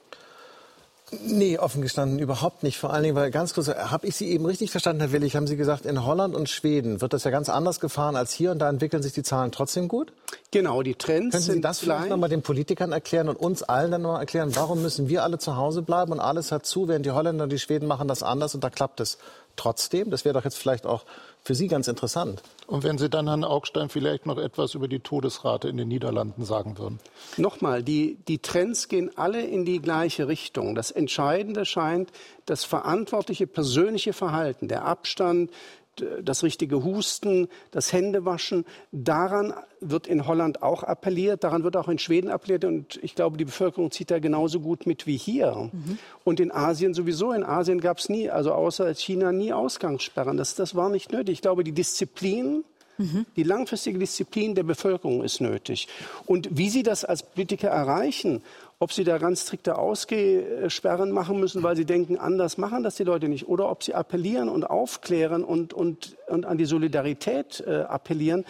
Speaker 7: Nee, offen gestanden überhaupt nicht. Vor allen Dingen, weil ganz kurz, habe ich Sie eben richtig verstanden, Herr Willig, haben Sie gesagt, in Holland und Schweden wird das ja ganz anders gefahren als hier und da entwickeln sich die Zahlen trotzdem gut?
Speaker 8: Genau, die Trends
Speaker 7: Können Sie das vielleicht nochmal den Politikern erklären und uns allen dann nochmal erklären, warum müssen wir alle zu Hause bleiben und alles hat zu, während die Holländer und die Schweden machen das anders und da klappt es trotzdem? Das wäre doch jetzt vielleicht auch für Sie ganz interessant.
Speaker 11: Und wenn Sie dann, Herrn Augstein, vielleicht noch etwas über die Todesrate in den Niederlanden sagen würden.
Speaker 8: Nochmal, die Trends gehen alle in die gleiche Richtung. Das Entscheidende scheint das verantwortliche persönliche Verhalten, der Abstand, das richtige Husten, das Händewaschen. Daran wird in Holland auch appelliert, daran wird auch in Schweden appelliert. Und ich glaube, die Bevölkerung zieht da genauso gut mit wie hier. Und in Asien sowieso. In Asien gab es nie, also außer China, nie Ausgangssperren. Das war nicht nötig. Ich glaube, die Disziplin, die langfristige Disziplin der Bevölkerung ist nötig. Und wie Sie das als Politiker erreichen, ob Sie da ganz strikte Ausgehsperren machen müssen, weil Sie denken, anders machen das die Leute nicht, oder ob Sie appellieren und aufklären und an die Solidarität appellieren,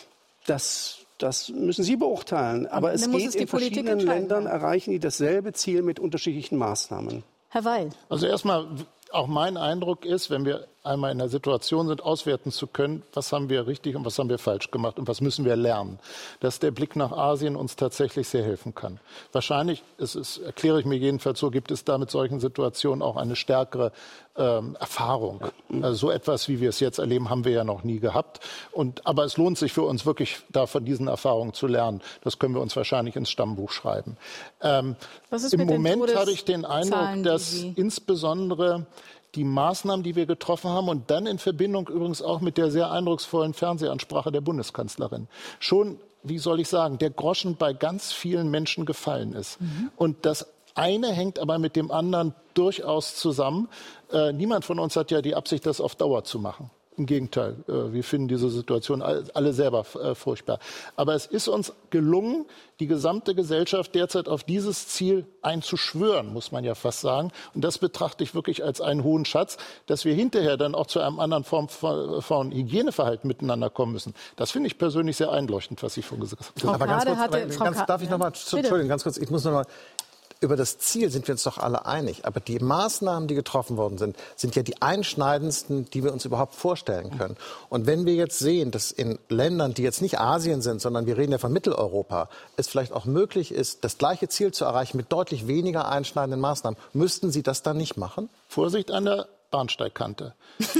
Speaker 8: das müssen Sie beurteilen. Aber es geht in verschiedenen Ländern, erreichen die dasselbe Ziel mit unterschiedlichen Maßnahmen.
Speaker 1: Herr Weil.
Speaker 11: Also erstmal, auch mein Eindruck ist, wenn wir einmal in der Situation sind, auswerten zu können, was haben wir richtig und was haben wir falsch gemacht und was müssen wir lernen, dass der Blick nach Asien uns tatsächlich sehr helfen kann. Wahrscheinlich, erkläre ich mir jedenfalls so, gibt es da mit solchen Situationen auch eine stärkere Erfahrung. Also so etwas, wie wir es jetzt erleben, haben wir ja noch nie gehabt. Aber es lohnt sich für uns wirklich, da von diesen Erfahrungen zu lernen. Das können wir uns wahrscheinlich ins Stammbuch schreiben. Im Moment habe ich den Eindruck, dass insbesondere die Maßnahmen, die wir getroffen haben und dann in Verbindung übrigens auch mit der sehr eindrucksvollen Fernsehansprache der Bundeskanzlerin schon, wie soll ich sagen, der Groschen bei ganz vielen Menschen gefallen ist. Und das eine hängt aber mit dem anderen durchaus zusammen. Niemand von uns hat ja die Absicht, das auf Dauer zu machen. Im Gegenteil, wir finden diese Situation alle selber furchtbar. Aber es ist uns gelungen, die gesamte Gesellschaft derzeit auf dieses Ziel einzuschwören, muss man ja fast sagen. Und das betrachte ich wirklich als einen hohen Schatz, dass wir hinterher dann auch zu einem anderen Form von Hygieneverhalten miteinander kommen müssen. Das finde ich persönlich sehr einleuchtend, was Sie vorhin gesagt haben.
Speaker 7: Aber ganz kurz, darf ich noch mal, Entschuldigung, ganz kurz, ich muss noch mal. Über das Ziel sind wir uns doch alle einig. Aber die Maßnahmen, die getroffen worden sind, sind ja die einschneidendsten, die wir uns überhaupt vorstellen können. Und wenn wir jetzt sehen, dass in Ländern, die jetzt nicht Asien sind, sondern wir reden ja von Mitteleuropa, es vielleicht auch möglich ist, das gleiche Ziel zu erreichen mit deutlich weniger einschneidenden Maßnahmen, müssten Sie das dann nicht machen?
Speaker 11: Vorsicht an der Bahnsteigkante.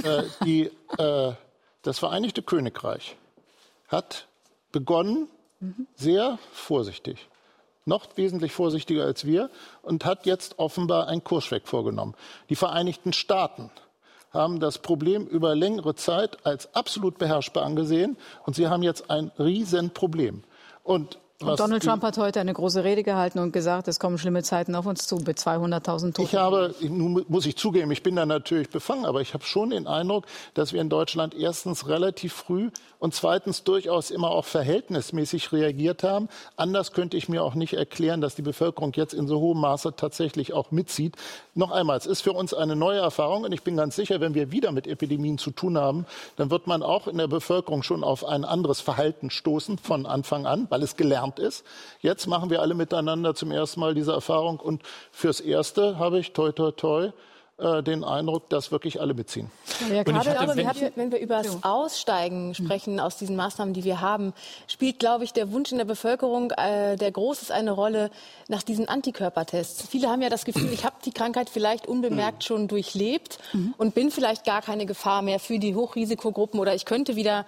Speaker 11: Das Vereinigte Königreich hat begonnen, sehr vorsichtig, noch wesentlich vorsichtiger als wir, und hat jetzt offenbar einen Kurswechsel vorgenommen. Die Vereinigten Staaten haben das Problem über längere Zeit als absolut beherrschbar angesehen und sie haben jetzt ein Riesenproblem. Und
Speaker 1: Und Donald Trump hat heute eine große Rede gehalten und gesagt, es kommen schlimme Zeiten auf uns zu mit 200.000 Toten.
Speaker 11: Nun muss ich zugeben, ich bin da natürlich befangen, aber ich habe schon den Eindruck, dass wir in Deutschland erstens relativ früh und zweitens durchaus immer auch verhältnismäßig reagiert haben. Anders könnte ich mir auch nicht erklären, dass die Bevölkerung jetzt in so hohem Maße tatsächlich auch mitzieht. Noch einmal, es ist für uns eine neue Erfahrung und ich bin ganz sicher, wenn wir wieder mit Epidemien zu tun haben, dann wird man auch in der Bevölkerung schon auf ein anderes Verhalten stoßen von Anfang an, weil es gelernt ist. Jetzt machen wir alle miteinander zum ersten Mal diese Erfahrung und fürs Erste habe ich toi toi toi den Eindruck, dass wirklich alle mitziehen.
Speaker 6: Ja, wenn wir über das Aussteigen sprechen aus diesen Maßnahmen, die wir haben, spielt, glaube ich, der Wunsch in der Bevölkerung, der groß ist, eine Rolle nach diesen Antikörpertests. Viele haben ja das Gefühl, ich habe die Krankheit vielleicht unbemerkt schon durchlebt und bin vielleicht gar keine Gefahr mehr für die Hochrisikogruppen oder ich könnte wieder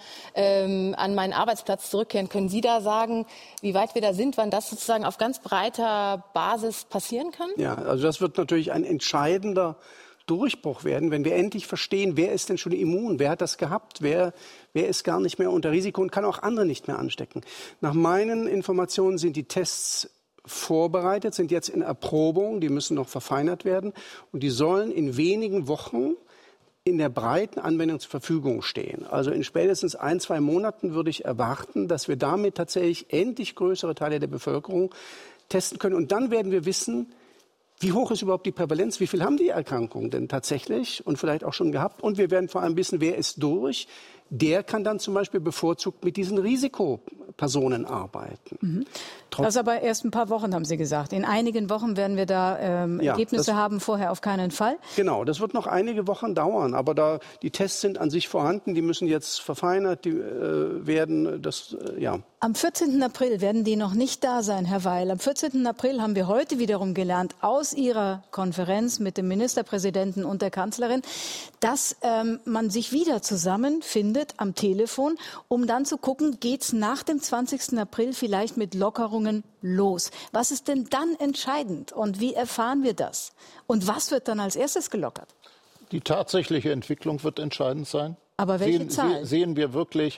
Speaker 6: an meinen Arbeitsplatz zurückkehren. Können Sie da sagen, wie weit wir da sind, wann das sozusagen auf ganz breiter Basis passieren kann?
Speaker 8: Ja, also das wird natürlich ein entscheidender Durchbruch werden, wenn wir endlich verstehen, wer ist denn schon immun, wer hat das gehabt, wer ist gar nicht mehr unter Risiko und kann auch andere nicht mehr anstecken. Nach meinen Informationen sind die Tests vorbereitet, sind jetzt in Erprobung, die müssen noch verfeinert werden und die sollen in wenigen Wochen in der breiten Anwendung zur Verfügung stehen. Also in spätestens 1-2 Monaten würde ich erwarten, dass wir damit tatsächlich endlich größere Teile der Bevölkerung testen können und dann werden wir wissen, wie hoch ist überhaupt die Prävalenz? Wie viel haben die Erkrankungen denn tatsächlich und vielleicht auch schon gehabt? Und wir werden vor allem wissen, wer ist durch. Der kann dann zum Beispiel bevorzugt mit diesen Risikopersonen arbeiten.
Speaker 1: Das aber erst ein paar Wochen, haben Sie gesagt. In einigen Wochen werden wir da Ergebnisse haben, vorher auf keinen Fall.
Speaker 8: Genau, das wird noch einige Wochen dauern. Aber die Tests sind an sich vorhanden, die müssen jetzt verfeinert werden.
Speaker 1: Am 14. April werden die noch nicht da sein, Herr Weil. Am 14. April haben wir heute wiederum gelernt, aus Ihrer Konferenz mit dem Ministerpräsidenten und der Kanzlerin, dass man sich wieder zusammenfindet am Telefon, um dann zu gucken, geht's nach dem 20. April vielleicht mit Lockerungen los? Was ist denn dann entscheidend und wie erfahren wir das? Und was wird dann als erstes gelockert?
Speaker 11: Die tatsächliche Entwicklung wird entscheidend sein.
Speaker 1: Aber welche Zahlen?
Speaker 11: Sehen wir wirklich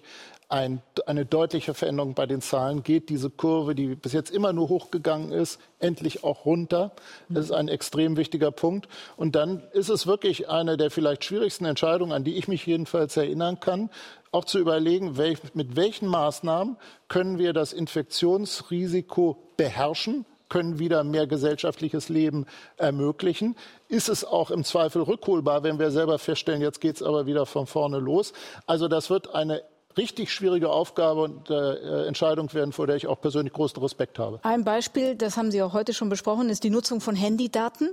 Speaker 11: eine deutliche Veränderung bei den Zahlen? Geht diese Kurve, die bis jetzt immer nur hochgegangen ist, endlich auch runter? Das ist ein extrem wichtiger Punkt. Und dann ist es wirklich eine der vielleicht schwierigsten Entscheidungen, an die ich mich jedenfalls erinnern kann, auch zu überlegen, mit welchen Maßnahmen können wir das Infektionsrisiko beherrschen, können wieder mehr gesellschaftliches Leben ermöglichen. Ist es auch im Zweifel rückholbar, wenn wir selber feststellen, jetzt geht es aber wieder von vorne los. Also das wird eine richtig schwierige Aufgabe und Entscheidung werden, vor der ich auch persönlich großen Respekt habe.
Speaker 1: Ein Beispiel, das haben Sie auch heute schon besprochen, ist die Nutzung von Handydaten.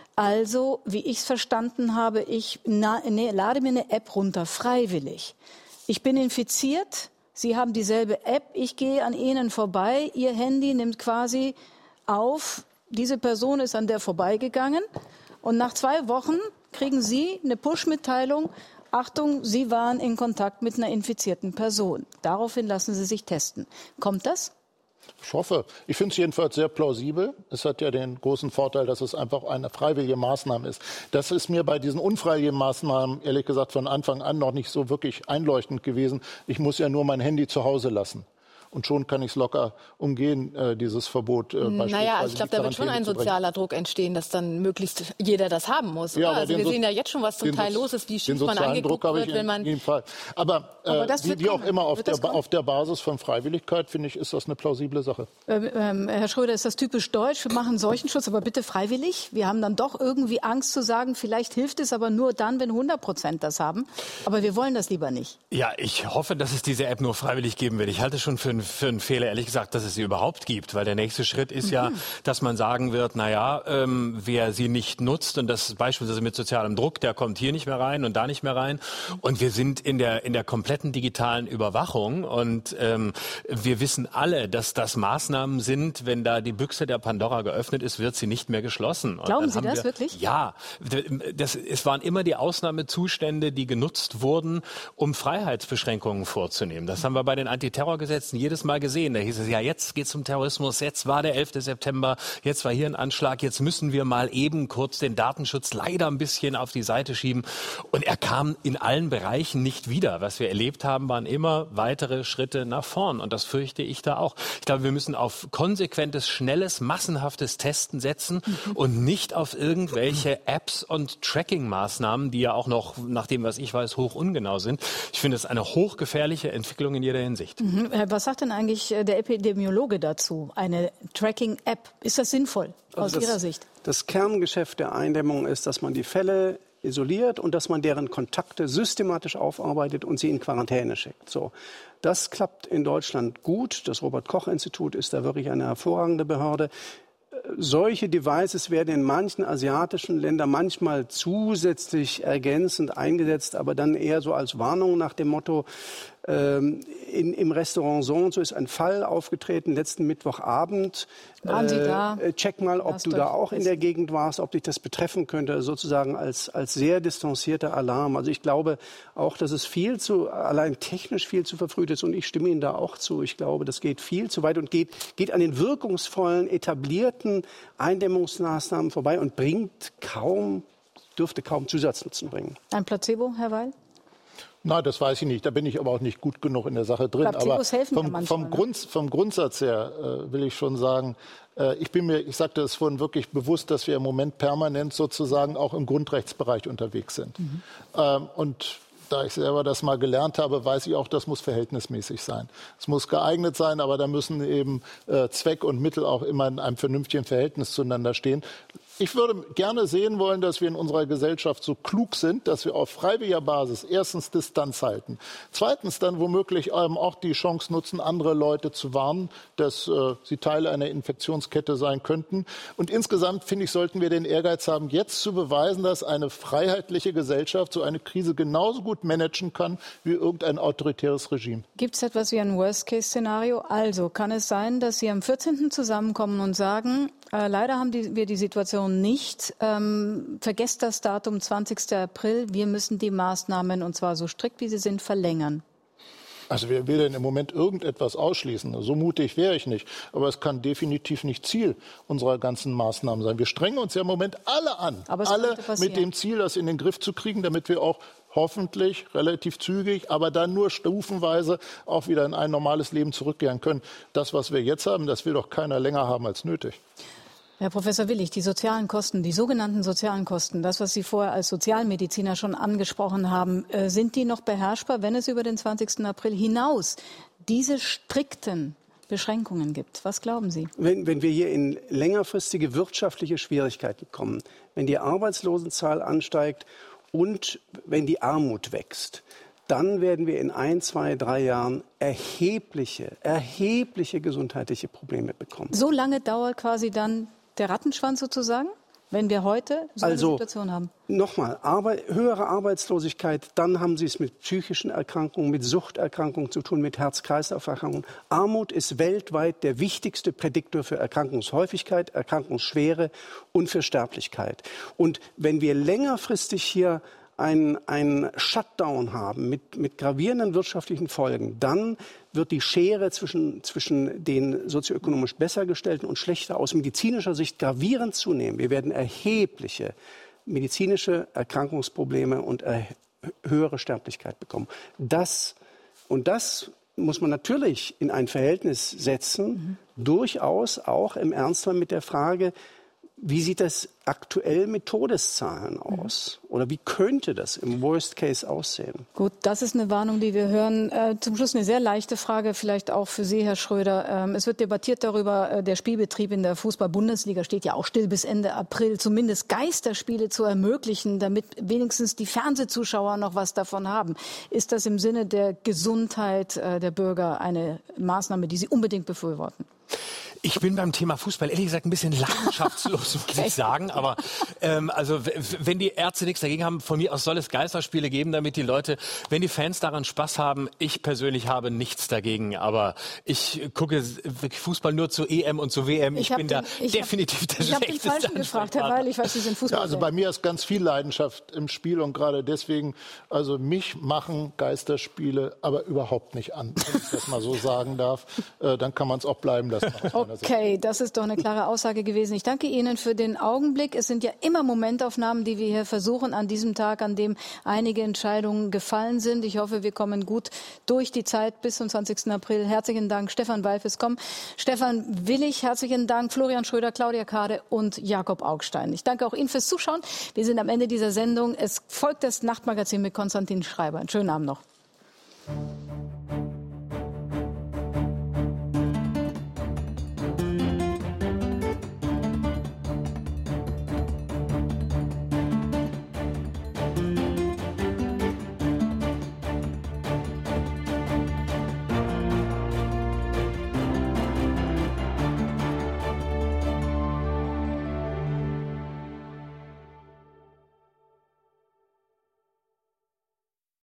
Speaker 1: Also, wie ich es verstanden habe, ich lade mir eine App runter, freiwillig. Ich bin infiziert, Sie haben dieselbe App, ich gehe an Ihnen vorbei, Ihr Handy nimmt quasi auf, diese Person ist an der vorbeigegangen und nach 2 Wochen kriegen Sie eine Push-Mitteilung, Achtung, Sie waren in Kontakt mit einer infizierten Person. Daraufhin lassen Sie sich testen. Kommt das?
Speaker 11: Ich hoffe. Ich finde es jedenfalls sehr plausibel. Es hat ja den großen Vorteil, dass es einfach eine freiwillige Maßnahme ist. Das ist mir bei diesen unfreiwilligen Maßnahmen, ehrlich gesagt, von Anfang an noch nicht so wirklich einleuchtend gewesen. Ich muss ja nur mein Handy zu Hause lassen. Und schon kann ich es locker umgehen, dieses Verbot.
Speaker 6: Naja, ich glaube, da wird schon ein sozialer Druck entstehen, dass dann möglichst jeder das haben muss. Ja, also wir sehen ja jetzt schon, was zum Teil los ist, wie schief man angeguckt wird, wenn man...
Speaker 11: jeden Fall. Aber wie auch immer, auf der Basis von Freiwilligkeit, finde ich, ist das eine plausible Sache.
Speaker 1: Herr Schröder, ist das typisch deutsch? Wir machen Seuchenschutz, aber bitte freiwillig. Wir haben dann doch irgendwie Angst zu sagen, vielleicht hilft es aber nur dann, wenn 100% das haben. Aber wir wollen das lieber nicht.
Speaker 4: Ja, ich hoffe, dass es diese App nur freiwillig geben wird. Ich halte es schon für einen Fehler, ehrlich gesagt, dass es sie überhaupt gibt. Weil der nächste Schritt ist ja, dass man sagen wird, wer sie nicht nutzt, und das beispielsweise mit sozialem Druck, der kommt hier nicht mehr rein und da nicht mehr rein. Und wir sind in der kompletten digitalen Überwachung. Und wir wissen alle, dass das Maßnahmen sind, wenn da die Büchse der Pandora geöffnet ist, wird sie nicht mehr geschlossen. Und
Speaker 1: glauben Sie das wirklich?
Speaker 4: Ja. Es waren immer die Ausnahmezustände, die genutzt wurden, um Freiheitsbeschränkungen vorzunehmen. Das haben wir bei den Antiterrorgesetzen jedes Mal gesehen. Da hieß es, ja, jetzt geht's um Terrorismus, jetzt war der 11. September, jetzt war hier ein Anschlag, jetzt müssen wir mal eben kurz den Datenschutz leider ein bisschen auf die Seite schieben. Und er kam in allen Bereichen nicht wieder. Was wir erlebt haben, waren immer weitere Schritte nach vorn. Und das fürchte ich da auch. Ich glaube, wir müssen auf konsequentes, schnelles, massenhaftes Testen setzen und nicht auf irgendwelche Apps und Tracking-Maßnahmen, die ja auch noch, nach dem, was ich weiß, hoch ungenau sind. Ich finde es eine hochgefährliche Entwicklung in jeder Hinsicht.
Speaker 1: Was sagt denn eigentlich der Epidemiologe dazu? Eine Tracking-App, ist das sinnvoll aus Ihrer Sicht?
Speaker 8: Das Kerngeschäft der Eindämmung ist, dass man die Fälle isoliert und dass man deren Kontakte systematisch aufarbeitet und sie in Quarantäne schickt. So. Das klappt in Deutschland gut. Das Robert-Koch-Institut ist da wirklich eine hervorragende Behörde. Solche Devices werden in manchen asiatischen Ländern manchmal zusätzlich ergänzend eingesetzt, aber dann eher so als Warnung nach dem Motto, im Restaurant so und so ist ein Fall aufgetreten, letzten Mittwochabend.
Speaker 1: Waren Sie da?
Speaker 8: Check mal, ob du da auch in der Gegend warst, ob dich das betreffen könnte, sozusagen als sehr distanzierter Alarm. Also ich glaube auch, dass es allein technisch viel zu verfrüht ist und ich stimme Ihnen da auch zu. Ich glaube, das geht viel zu weit und geht an den wirkungsvollen, etablierten Eindämmungsmaßnahmen vorbei und dürfte kaum Zusatznutzen bringen.
Speaker 1: Ein Placebo, Herr Weil?
Speaker 11: Na, das weiß ich nicht. Da bin ich aber auch nicht gut genug in der Sache drin.
Speaker 1: Placebos helfen ja
Speaker 11: manchmal, vom Grundsatz her will ich schon sagen, ich sagte es vorhin wirklich bewusst, dass wir im Moment permanent sozusagen auch im Grundrechtsbereich unterwegs sind. Und da ich selber das mal gelernt habe, weiß ich auch, das muss verhältnismäßig sein. Es muss geeignet sein, aber da müssen eben Zweck und Mittel auch immer in einem vernünftigen Verhältnis zueinander stehen. Ich würde gerne sehen wollen, dass wir in unserer Gesellschaft so klug sind, dass wir auf freiwilliger Basis erstens Distanz halten, zweitens dann womöglich auch die Chance nutzen, andere Leute zu warnen, dass sie Teil einer Infektionskette sein könnten. Und insgesamt, finde ich, sollten wir den Ehrgeiz haben, jetzt zu beweisen, dass eine freiheitliche Gesellschaft so eine Krise genauso gut managen kann wie irgendein autoritäres Regime.
Speaker 1: Gibt es etwas wie ein Worst-Case-Szenario? Also kann es sein, dass Sie am 14. zusammenkommen und sagen, leider haben wir die Situation nicht. Vergesst das Datum 20. April. Wir müssen die Maßnahmen, und zwar so strikt wie sie sind, verlängern.
Speaker 11: Also wer will denn im Moment irgendetwas ausschließen? So mutig wäre ich nicht. Aber es kann definitiv nicht Ziel unserer ganzen Maßnahmen sein. Wir strengen uns ja im Moment alle an. Alle mit dem Ziel, das in den Griff zu kriegen, damit wir auch hoffentlich relativ zügig, aber dann nur stufenweise auch wieder in ein normales Leben zurückkehren können. Das, was wir jetzt haben, das will doch keiner länger haben als nötig.
Speaker 1: Herr Professor Willig, die sozialen Kosten, die sogenannten sozialen Kosten, das, was Sie vorher als Sozialmediziner schon angesprochen haben, sind die noch beherrschbar, wenn es über den 20. April hinaus diese strikten Beschränkungen gibt? Was glauben Sie?
Speaker 8: Wenn wir hier in längerfristige wirtschaftliche Schwierigkeiten kommen, wenn die Arbeitslosenzahl ansteigt und wenn die Armut wächst, dann werden wir in 1, 2, 3 Jahren erhebliche gesundheitliche Probleme bekommen.
Speaker 1: So lange dauert quasi dann der Rattenschwanz sozusagen, wenn wir heute so eine Situation haben?
Speaker 8: Nochmal, höhere Arbeitslosigkeit, dann haben Sie es mit psychischen Erkrankungen, mit Suchterkrankungen zu tun, mit Herz-Kreislauf-Erkrankungen. Armut ist weltweit der wichtigste Prädiktor für Erkrankungshäufigkeit, Erkrankungsschwere und für Sterblichkeit. Und wenn wir längerfristig hier einen Shutdown haben mit gravierenden wirtschaftlichen Folgen, dann wird die Schere zwischen den sozioökonomisch besser gestellten und schlechter aus medizinischer Sicht gravierend zunehmen. Wir werden erhebliche medizinische Erkrankungsprobleme und höhere Sterblichkeit bekommen. Das muss man natürlich in ein Verhältnis setzen, durchaus auch im Ernstfall mit der Frage, wie sieht das aktuell mit Todeszahlen aus? Oder wie könnte das im Worst Case aussehen?
Speaker 1: Gut, das ist eine Warnung, die wir hören. Zum Schluss eine sehr leichte Frage, vielleicht auch für Sie, Herr Schröder. Es wird debattiert darüber, der Spielbetrieb in der Fußball-Bundesliga steht ja auch still bis Ende April, zumindest Geisterspiele zu ermöglichen, damit wenigstens die Fernsehzuschauer noch was davon haben. Ist das im Sinne der Gesundheit der Bürger eine Maßnahme, die Sie unbedingt befürworten?
Speaker 4: Ich bin beim Thema Fußball ehrlich gesagt ein bisschen leidenschaftslos, muss ich sagen. Aber also wenn die Ärzte nichts dagegen haben, von mir aus soll es Geisterspiele geben, damit die Leute, wenn die Fans daran Spaß haben, ich persönlich habe nichts dagegen. Aber ich gucke Fußball nur zu EM und zu WM. Ich bin da definitiv der
Speaker 1: Ich habe den Falschen gefragt, Herr Weil, ich weiß, Sie sind Fußball.
Speaker 11: Ja, also bei mir ist ganz viel Leidenschaft im Spiel und gerade deswegen, also mich machen Geisterspiele aber überhaupt nicht an, wenn ich das mal so sagen darf. Dann kann man es auch bleiben lassen.
Speaker 1: Okay, das ist doch eine klare Aussage gewesen. Ich danke Ihnen für den Augenblick. Es sind ja immer Momentaufnahmen, die wir hier versuchen an diesem Tag, an dem einige Entscheidungen gefallen sind. Ich hoffe, wir kommen gut durch die Zeit bis zum 20. April. Herzlichen Dank, Stefan Weil, fürs Kommen. Stefan Willig, herzlichen Dank. Florian Schröder, Claudia Kade und Jakob Augstein. Ich danke auch Ihnen fürs Zuschauen. Wir sind am Ende dieser Sendung. Es folgt das Nachtmagazin mit Konstantin Schreiber. Einen schönen Abend noch.